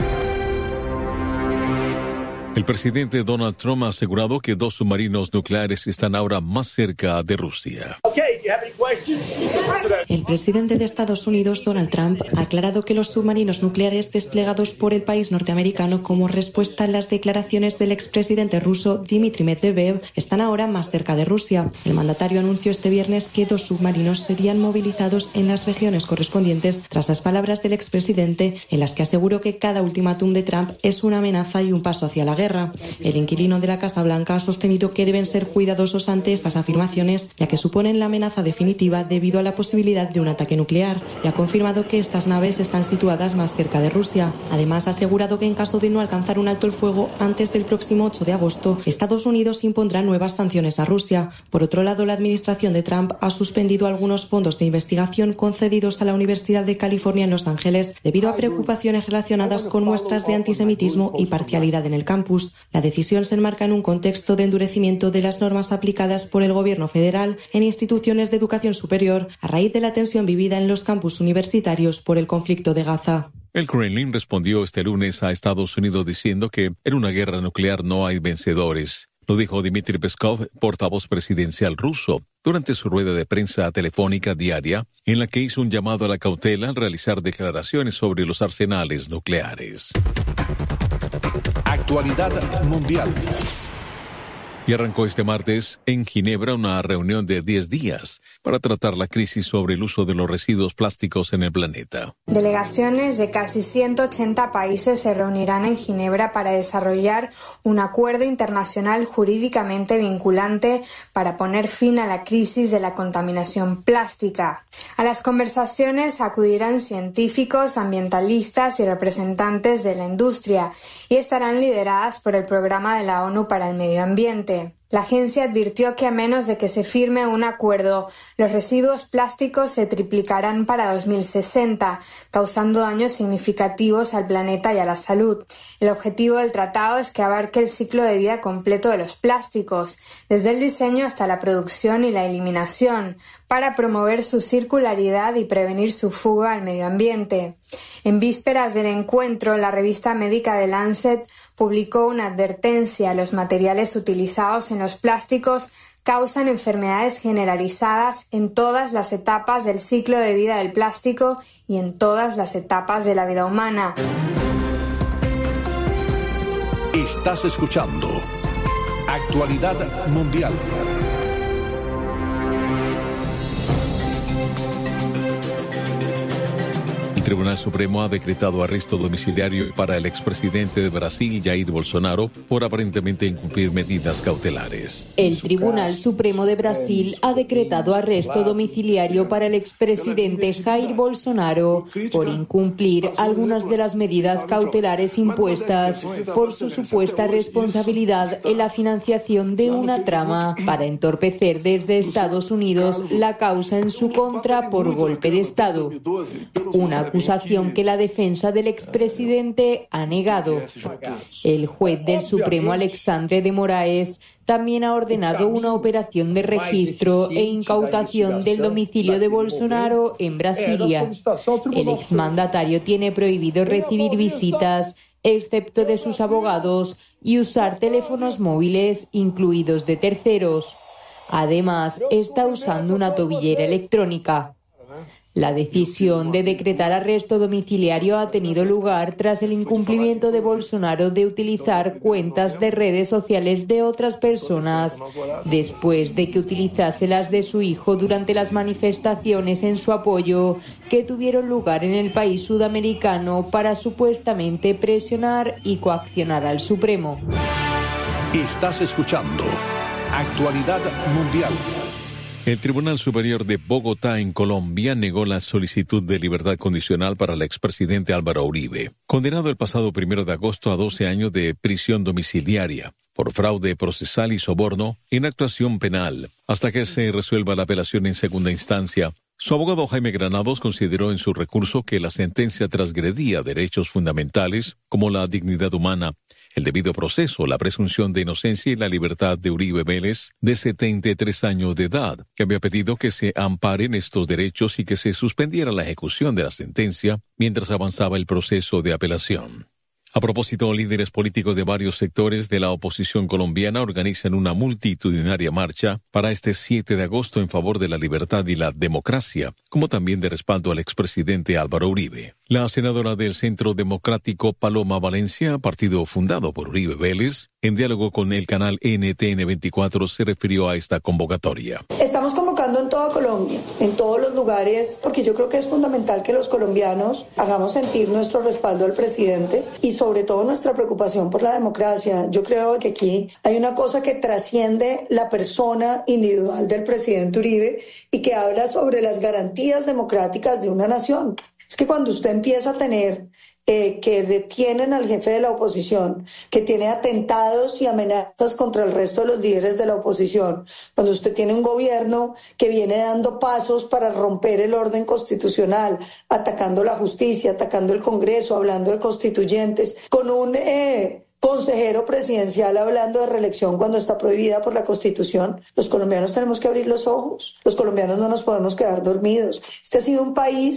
El presidente Donald Trump ha asegurado que dos submarinos nucleares están ahora más cerca de Rusia. El presidente de Estados Unidos, Donald Trump, ha aclarado que los submarinos nucleares desplegados por el país norteamericano como respuesta a las declaraciones del expresidente ruso Dmitry Medvedev están ahora más cerca de Rusia. El mandatario anunció este viernes que dos submarinos serían movilizados en las regiones correspondientes tras las palabras del expresidente en las que aseguró que cada ultimátum de Trump es una amenaza y un paso hacia la guerra. El inquilino de la Casa Blanca ha sostenido que deben ser cuidadosos ante estas afirmaciones, ya que suponen la amenaza definitiva debido a la posibilidad de un ataque nuclear, y ha confirmado que estas naves están situadas más cerca de Rusia. Además, ha asegurado que en caso de no alcanzar un alto el fuego antes del próximo ocho de agosto, Estados Unidos impondrá nuevas sanciones a Rusia. Por otro lado, la administración de Trump ha suspendido algunos fondos de investigación concedidos a la Universidad de California en Los Ángeles debido a preocupaciones relacionadas con muestras de antisemitismo y parcialidad en el campus. La decisión se enmarca en un contexto de endurecimiento de las normas aplicadas por el gobierno federal en instituciones de educación superior a raíz de la tensión vivida en los campus universitarios por el conflicto de Gaza. El Kremlin respondió este lunes a Estados Unidos diciendo que en una guerra nuclear no hay vencedores. Lo dijo Dmitry Peskov, portavoz presidencial ruso, durante su rueda de prensa telefónica diaria, en la que hizo un llamado a la cautela al realizar declaraciones sobre los arsenales nucleares. Actualidad mundial. Y arrancó este martes en Ginebra una reunión de diez días para tratar la crisis sobre el uso de los residuos plásticos en el planeta. Delegaciones de casi ciento ochenta países se reunirán en Ginebra para desarrollar un acuerdo internacional jurídicamente vinculante para poner fin a la crisis de la contaminación plástica. A las conversaciones acudirán científicos, ambientalistas y representantes de la industria y estarán lideradas por el Programa de la ONU para el Medio Ambiente. La agencia advirtió que a menos de que se firme un acuerdo, los residuos plásticos se triplicarán para dos mil sesenta, causando daños significativos al planeta y a la salud. El objetivo del tratado es que abarque el ciclo de vida completo de los plásticos, desde el diseño hasta la producción y la eliminación, para promover su circularidad y prevenir su fuga al medio ambiente. En vísperas del encuentro, la revista médica The Lancet publicó una advertencia: los materiales utilizados en los plásticos causan enfermedades generalizadas en todas las etapas del ciclo de vida del plástico y en todas las etapas de la vida humana. Estás escuchando Actualidad Mundial. El Tribunal Supremo ha decretado arresto domiciliario para el expresidente de Brasil, Jair Bolsonaro, por aparentemente incumplir medidas cautelares. El Tribunal Supremo de Brasil ha decretado arresto domiciliario para el expresidente Jair Bolsonaro por incumplir algunas de las medidas cautelares impuestas por su supuesta responsabilidad en la financiación de una trama para entorpecer desde Estados Unidos la causa en su contra por golpe de Estado. Una acusación que la defensa del expresidente ha negado. El juez del Supremo, Alexandre de Moraes, también ha ordenado una operación de registro e incautación del domicilio de Bolsonaro en Brasilia. El exmandatario tiene prohibido recibir visitas, excepto de sus abogados, y usar teléfonos móviles, incluidos de terceros. Además, está usando una tobillera electrónica. La decisión de decretar arresto domiciliario ha tenido lugar tras el incumplimiento de Bolsonaro de utilizar cuentas de redes sociales de otras personas, después de que utilizase las de su hijo durante las manifestaciones en su apoyo que tuvieron lugar en el país sudamericano para supuestamente presionar y coaccionar al Supremo. Estás escuchando Actualidad Mundial. El Tribunal Superior de Bogotá, en Colombia, negó la solicitud de libertad condicional para el expresidente Álvaro Uribe, condenado el pasado primero de agosto a doce años de prisión domiciliaria por fraude procesal y soborno en actuación penal, hasta que se resuelva la apelación en segunda instancia. Su abogado Jaime Granados consideró en su recurso que la sentencia transgredía derechos fundamentales como la dignidad humana, el debido proceso, la presunción de inocencia y la libertad de Uribe Vélez, de setenta y tres años de edad, que había pedido que se amparen estos derechos y que se suspendiera la ejecución de la sentencia mientras avanzaba el proceso de apelación. A propósito, líderes políticos de varios sectores de la oposición colombiana organizan una multitudinaria marcha para este siete de agosto en favor de la libertad y la democracia, como también de respaldo al expresidente Álvaro Uribe. La senadora del Centro Democrático Paloma Valencia, partido fundado por Uribe Vélez, en diálogo con el canal N T N veinticuatro, se refirió a esta convocatoria. Estamos convocando en toda Colombia, en todos los lugares, porque yo creo que es fundamental que los colombianos hagamos sentir nuestro respaldo al presidente y sobre todo nuestra preocupación por la democracia. Yo creo que aquí hay una cosa que trasciende la persona individual del presidente Uribe y que habla sobre las garantías democráticas de una nación. Es que cuando usted empieza a tener eh, que detienen al jefe de la oposición, que tiene atentados y amenazas contra el resto de los líderes de la oposición, cuando usted tiene un gobierno que viene dando pasos para romper el orden constitucional, atacando la justicia, atacando el Congreso, hablando de constituyentes, con un eh, consejero presidencial hablando de reelección cuando está prohibida por la Constitución, los colombianos tenemos que abrir los ojos, los colombianos no nos podemos quedar dormidos. Este ha sido un país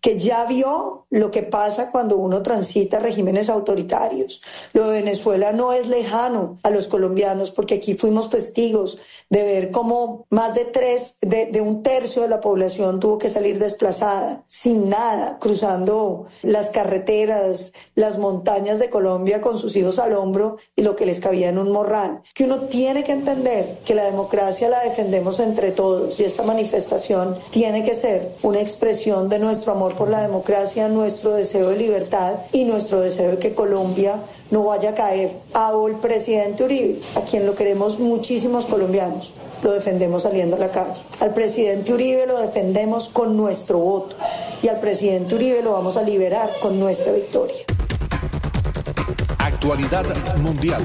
que ya vio lo que pasa cuando uno transita regímenes autoritarios. Lo de Venezuela no es lejano a los colombianos, porque aquí fuimos testigos de ver cómo más de tres, de, de un tercio de la población tuvo que salir desplazada, sin nada, cruzando las carreteras, las montañas de Colombia con sus hijos al hombro y lo que les cabía en un morral. Que uno tiene que entender que la democracia la defendemos entre todos, y esta manifestación tiene que ser una expresión de nuestro amor por la democracia, nuestro deseo de libertad y nuestro deseo de que Colombia no vaya a caer al presidente Uribe, a quien lo queremos muchísimos colombianos. Lo defendemos saliendo a la calle. Al presidente Uribe lo defendemos con nuestro voto, y al presidente Uribe lo vamos a liberar con nuestra victoria. Actualidad mundial.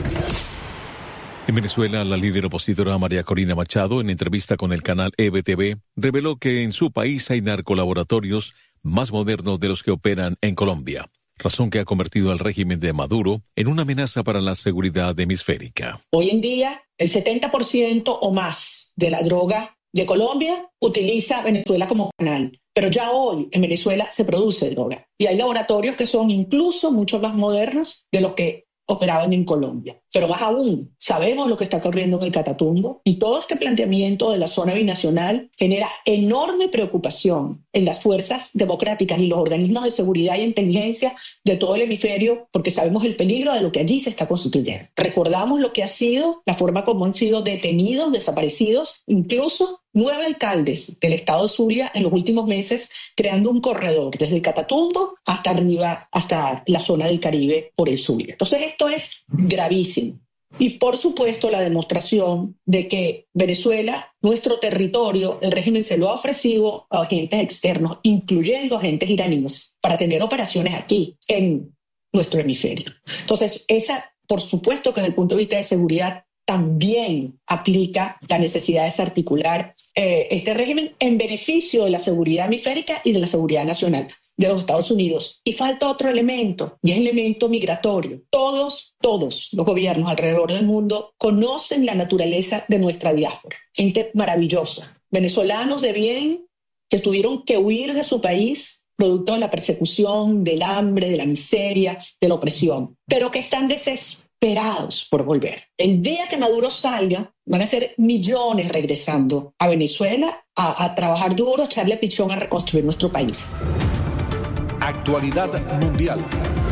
En Venezuela, la líder opositora María Corina Machado, en entrevista con el canal E B T V, reveló que en su país hay narcolaboratorios más modernos de los que operan en Colombia, razón que ha convertido al régimen de Maduro en una amenaza para la seguridad hemisférica. Hoy en día, el setenta por ciento o más de la droga de Colombia utiliza Venezuela como canal. Pero ya hoy en Venezuela se produce droga. Y hay laboratorios que son incluso mucho más modernos de los que operaban en Colombia. Pero más aún, sabemos lo que está ocurriendo en el Catatumbo, y todo este planteamiento de la zona binacional genera enorme preocupación en las fuerzas democráticas y los organismos de seguridad y inteligencia de todo el hemisferio, porque sabemos el peligro de lo que allí se está constituyendo. Recordamos lo que ha sido, la forma como han sido detenidos, desaparecidos, incluso nueve alcaldes del estado Zulia en los últimos meses, creando un corredor desde el Catatumbo hasta arriba, hasta la zona del Caribe por el Zulia. Entonces esto es gravísimo. Y por supuesto la demostración de que Venezuela, nuestro territorio, el régimen se lo ha ofrecido a agentes externos, incluyendo agentes iraníes, para tener operaciones aquí en nuestro hemisferio. Entonces esa, por supuesto que desde el punto de vista de seguridad, también aplica la necesidad de desarticular eh, este régimen en beneficio de la seguridad hemisférica y de la seguridad nacional de los Estados Unidos. Y falta otro elemento, y es el elemento migratorio. Todos, todos los gobiernos alrededor del mundo conocen la naturaleza de nuestra diáspora. Gente maravillosa. Venezolanos de bien que tuvieron que huir de su país producto de la persecución, del hambre, de la miseria, de la opresión, pero que están desesperados. esperados por volver. El día que Maduro salga, van a ser millones regresando a Venezuela a, a trabajar duro, a echarle pichón a reconstruir nuestro país. Actualidad mundial.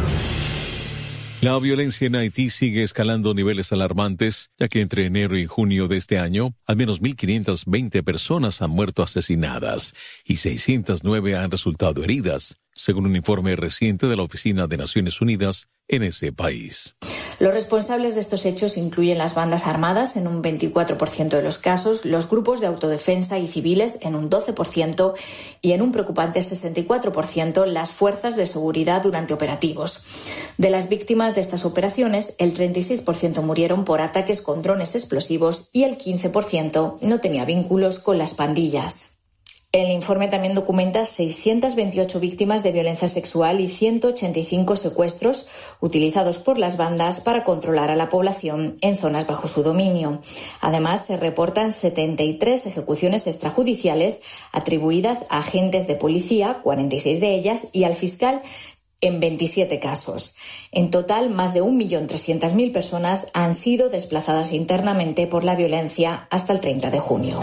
La violencia en Haití sigue escalando niveles alarmantes, ya que entre enero y junio de este año, al menos mil quinientas veinte personas han muerto asesinadas y seiscientas nueve han resultado heridas, según un informe reciente de la Oficina de Naciones Unidas en ese país. Los responsables de estos hechos incluyen las bandas armadas en un veinticuatro por ciento de los casos, los grupos de autodefensa y civiles en un doce por ciento y en un preocupante sesenta y cuatro por ciento las fuerzas de seguridad durante operativos. De las víctimas de estas operaciones, el treinta y seis por ciento murieron por ataques con drones explosivos y el quince por ciento no tenía vínculos con las pandillas. El informe también documenta seiscientas veintiocho víctimas de violencia sexual y ciento ochenta y cinco secuestros utilizados por las bandas para controlar a la población en zonas bajo su dominio. Además, se reportan setenta y tres ejecuciones extrajudiciales atribuidas a agentes de policía, cuarenta y seis de ellas, y al fiscal en veintisiete casos. En total, más de un millón trescientas mil personas han sido desplazadas internamente por la violencia hasta el treinta de junio.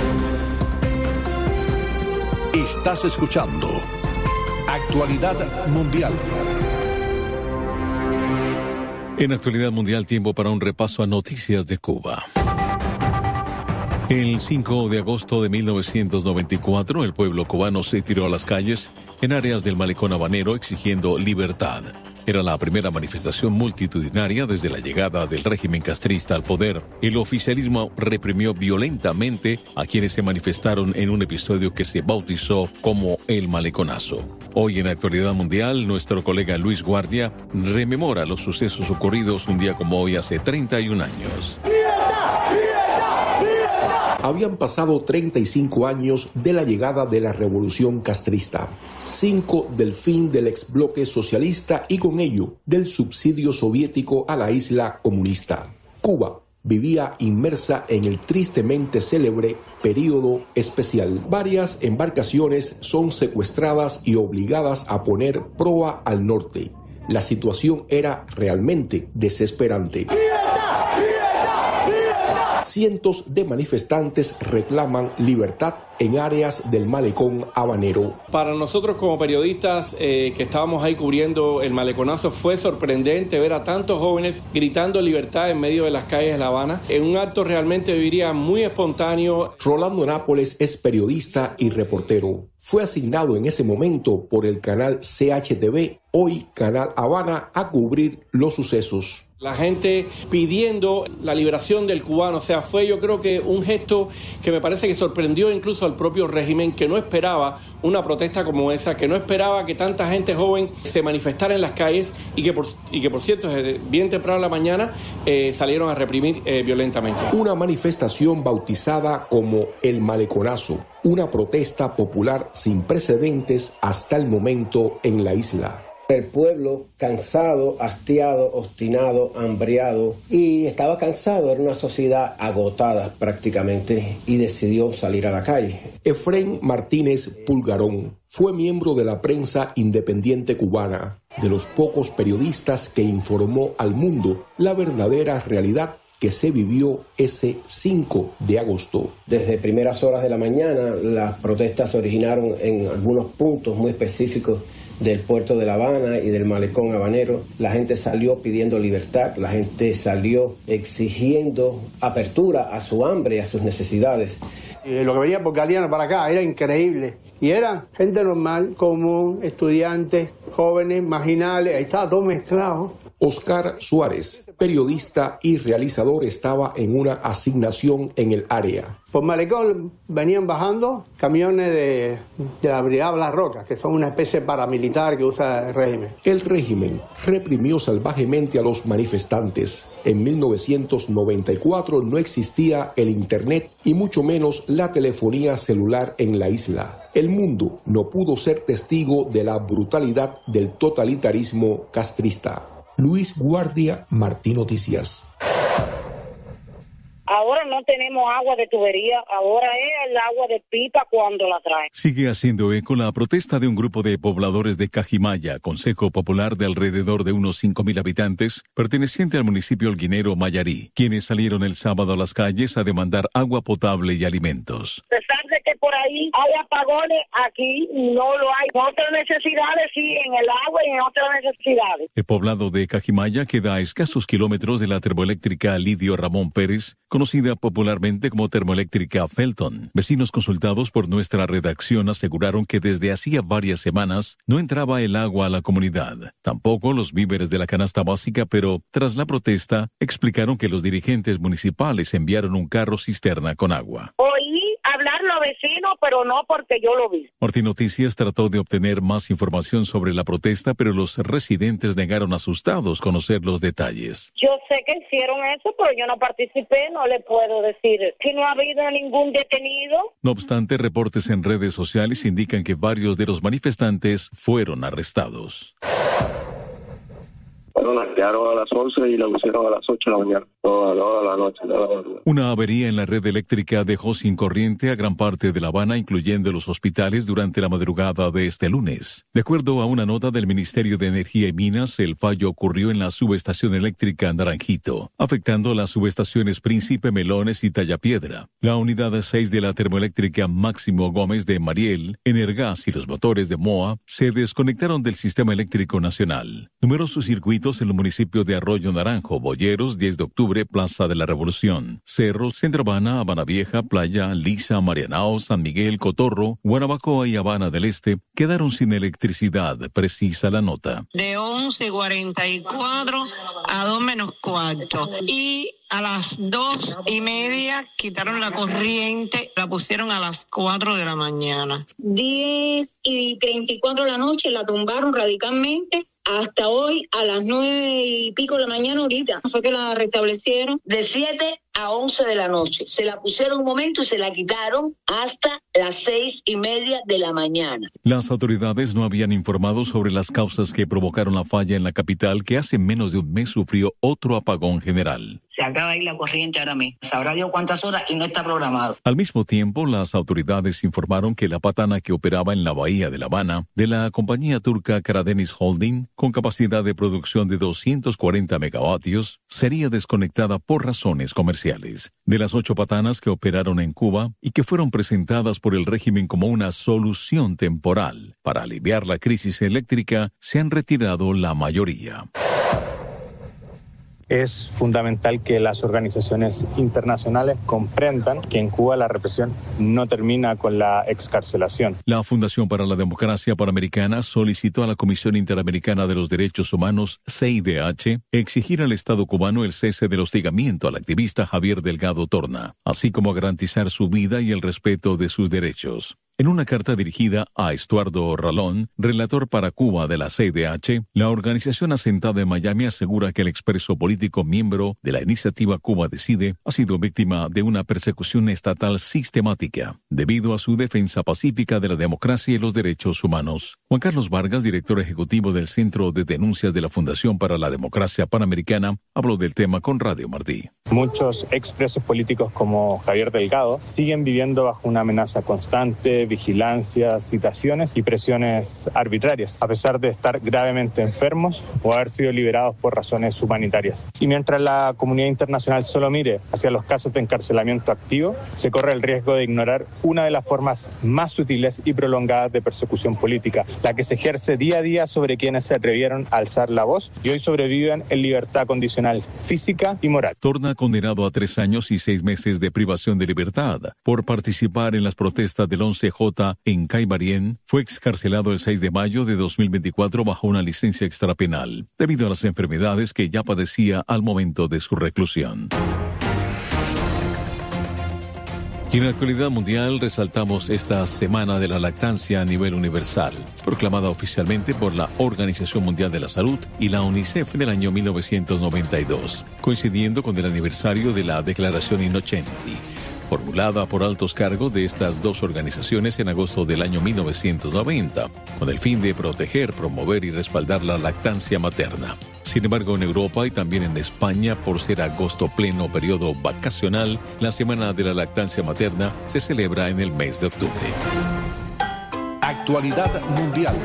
Estás escuchando Actualidad Mundial. En Actualidad Mundial, tiempo para un repaso a noticias de Cuba. El cinco de agosto de mil novecientos noventa y cuatro, el pueblo cubano se tiró a las calles en áreas del Malecón Habanero exigiendo libertad. Era la primera manifestación multitudinaria desde la llegada del régimen castrista al poder. El oficialismo reprimió violentamente a quienes se manifestaron en un episodio que se bautizó como el Maleconazo. Hoy en Actualidad Mundial, nuestro colega Luis Guardia rememora los sucesos ocurridos un día como hoy hace treinta y un años. Habían pasado treinta y cinco años de la llegada de la revolución castrista, cinco del fin del exbloque socialista y con ello del subsidio soviético a la isla comunista. Cuba vivía inmersa en el tristemente célebre período especial. Varias embarcaciones son secuestradas y obligadas a poner proa al norte. La situación era realmente desesperante. Cientos de manifestantes reclaman libertad en áreas del malecón habanero. Para nosotros como periodistas eh, que estábamos ahí cubriendo el maleconazo, fue sorprendente ver a tantos jóvenes gritando libertad en medio de las calles de La Habana, en un acto realmente, diría, muy espontáneo. Rolando Nápoles es periodista y reportero. Fue asignado en ese momento por el canal C H T V, hoy Canal Habana, a cubrir los sucesos. La gente pidiendo la liberación del cubano, o sea, fue yo creo que un gesto que me parece que sorprendió incluso al propio régimen, que no esperaba una protesta como esa, que no esperaba que tanta gente joven se manifestara en las calles y que por, y que por cierto, desde bien temprano en la mañana eh, salieron a reprimir eh, violentamente. Una manifestación bautizada como el Maleconazo, una protesta popular sin precedentes hasta el momento en la isla. El pueblo cansado, hastiado, obstinado, hambriado y estaba cansado, era una sociedad agotada prácticamente y decidió salir a la calle. Efrén Martínez Pulgarón fue miembro de la prensa independiente cubana, de los pocos periodistas que informó al mundo la verdadera realidad que se vivió ese cinco de agosto. Desde primeras horas de la mañana las protestas se originaron en algunos puntos muy específicos del puerto de La Habana y del malecón habanero. La gente salió pidiendo libertad, la gente salió exigiendo apertura a su hambre y a sus necesidades. Eh, lo que venía por Galeano para acá era increíble. Y era gente normal, común, estudiantes, jóvenes, marginales, ahí estaba todo mezclado. Oscar Suárez, periodista y realizador, estaba en una asignación en el área. Por Malecón venían bajando camiones de, de la Brigada Las Rocas, que son una especie de paramilitar que usa el régimen. El régimen reprimió salvajemente a los manifestantes. En mil novecientos noventa y cuatro no existía el internet y mucho menos la telefonía celular en la isla. El mundo no pudo ser testigo de la brutalidad del totalitarismo castrista. Luis Guardia, Martín Noticias. Ahora no tenemos agua de tubería, ahora es el agua de pipa cuando la traen. Sigue haciendo eco la protesta de un grupo de pobladores de Cajimaya, concejo popular de alrededor de unos cinco mil habitantes, perteneciente al municipio holguinero Mayarí, quienes salieron el sábado a las calles a demandar agua potable y alimentos. A pesar de que por ahí hay apagones, aquí no lo hay. Otras necesidades sí, en el agua y en otras necesidades. El poblado de Cajimaya queda a escasos kilómetros de la termoeléctrica Lidio Ramón Pérez, conocida popularmente como Termoeléctrica Felton. Vecinos consultados por nuestra redacción aseguraron que desde hacía varias semanas no entraba el agua a la comunidad, tampoco los víveres de la canasta básica, pero tras la protesta explicaron que los dirigentes municipales enviaron un carro cisterna con agua. Oí hablar los vecinos, pero no porque yo lo vi. Martín Noticias trató de obtener más información sobre la protesta, pero los residentes negaron asustados conocer los detalles. Yo sé que hicieron eso, pero yo no participé, no le puedo decir que no ha habido ningún detenido. No obstante, reportes en redes sociales indican que varios de los manifestantes fueron arrestados. Bueno, la crearon a las once y la pusieron a las ocho de la mañana, toda, toda la noche. Toda la noche. Una avería en la red eléctrica dejó sin corriente a gran parte de La Habana, incluyendo los hospitales, durante la madrugada de este lunes. De acuerdo a una nota del Ministerio de Energía y Minas, el fallo ocurrió en la subestación eléctrica Naranjito, afectando las subestaciones Príncipe, Melones y Tallapiedra. La unidad seis de la termoeléctrica Máximo Gómez de Mariel, Energas y los motores de Moa se desconectaron del sistema eléctrico nacional. Numerosos circuitos en los municipios de Arroyo Naranjo, Boyeros, diez de octubre, Plaza de la Revolución, Cerro, Centro Habana, Habana Vieja, Playa, Lisa, Marianao, San Miguel, Cotorro, Guanabacoa y Habana del Este quedaron sin electricidad, precisa la nota. De once cuarenta y cuatro a dos menos cuarto. Y a las dos y media quitaron la corriente, la pusieron a las cuatro de la mañana. diez y treinta y cuatro de la noche la tumbaron radicalmente. Hasta hoy, a las nueve y pico de la mañana, ahorita, fue que la restablecieron. De siete a once de la noche. Se la pusieron un momento y se la quitaron hasta las seis y media de la mañana. Las autoridades no habían informado sobre las causas que provocaron la falla en la capital, que hace menos de un mes sufrió otro apagón general. Se acaba ahí la corriente ahora mismo. Sabrá Dios cuántas horas y no está programado. Al mismo tiempo, las autoridades informaron que la patana que operaba en la bahía de La Habana, de la compañía turca Karadeniz Holding, con capacidad de producción de doscientos cuarenta megavatios, sería desconectada por razones comerciales. De las ocho patanas que operaron en Cuba y que fueron presentadas por el régimen como una solución temporal para aliviar la crisis eléctrica, se han retirado la mayoría. Es fundamental que las organizaciones internacionales comprendan que en Cuba la represión no termina con la excarcelación. La Fundación para la Democracia Panamericana solicitó a la Comisión Interamericana de los Derechos Humanos, C I D H, exigir al Estado cubano el cese del hostigamiento al activista Javier Delgado Torna, así como garantizar su vida y el respeto de sus derechos. En una carta dirigida a Estuardo Ralón, relator para Cuba de la C I D H, la organización asentada en Miami asegura que el expreso político miembro de la iniciativa Cuba Decide ha sido víctima de una persecución estatal sistemática debido a su defensa pacífica de la democracia y los derechos humanos. Juan Carlos Vargas, director ejecutivo del Centro de Denuncias de la Fundación para la Democracia Panamericana, habló del tema con Radio Martí. Muchos expresos políticos como Javier Delgado siguen viviendo bajo una amenaza constante, vigilancia, citaciones y presiones arbitrarias, a pesar de estar gravemente enfermos o haber sido liberados por razones humanitarias. Y mientras la comunidad internacional solo mire hacia los casos de encarcelamiento activo, se corre el riesgo de ignorar una de las formas más sutiles y prolongadas de persecución política, la que se ejerce día a día sobre quienes se atrevieron a alzar la voz y hoy sobreviven en libertad condicional física y moral. Torna condenado a tres años y seis meses de privación de libertad por participar en las protestas del once J en Caibarien, fue excarcelado el seis de mayo de dos mil veinticuatro bajo una licencia extrapenal, debido a las enfermedades que ya padecía al momento de su reclusión. Y en la actualidad mundial resaltamos esta Semana de la Lactancia a nivel universal, proclamada oficialmente por la Organización Mundial de la Salud y la UNICEF en el año mil novecientos noventa y dos, coincidiendo con el aniversario de la Declaración Innocenti, formulada por altos cargos de estas dos organizaciones en agosto del año mil novecientos noventa, con el fin de proteger, promover y respaldar la lactancia materna. Sin embargo, en Europa y también en España, por ser agosto pleno periodo vacacional, la Semana de la Lactancia Materna se celebra en el mes de octubre. Actualidad mundial.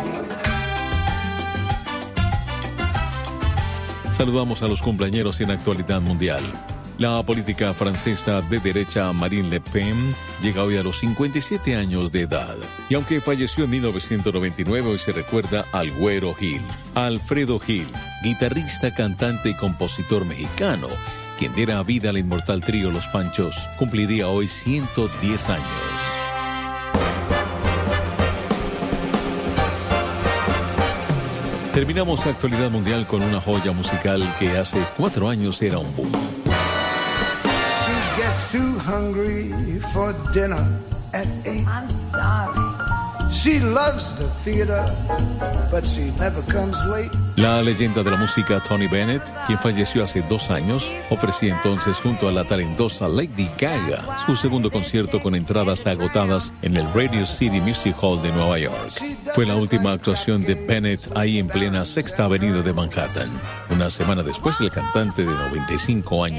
Saludamos a los cumpleañeros en Actualidad Mundial. La política francesa de derecha Marine Le Pen llega hoy a los cincuenta y siete años de edad. Y aunque falleció en mil novecientos noventa y nueve, hoy se recuerda al Güero Gil. Alfredo Gil, guitarrista, cantante y compositor mexicano, quien diera vida al inmortal trío Los Panchos, cumpliría hoy ciento diez años. Terminamos Actualidad Mundial con una joya musical que hace cuatro años era un boom. Gets too hungry for dinner at eight. I'm starving. She loves the theater, but she never comes late. La leyenda de la música Tony Bennett, quien falleció hace dos años, ofrecía entonces junto a la talentosa Lady Gaga su segundo concierto con entradas agotadas en el Radio City Music Hall de Nueva York. Fue la última actuación de Bennett ahí en plena Sexta Avenida de Manhattan. Una semana después, el cantante de noventa y cinco años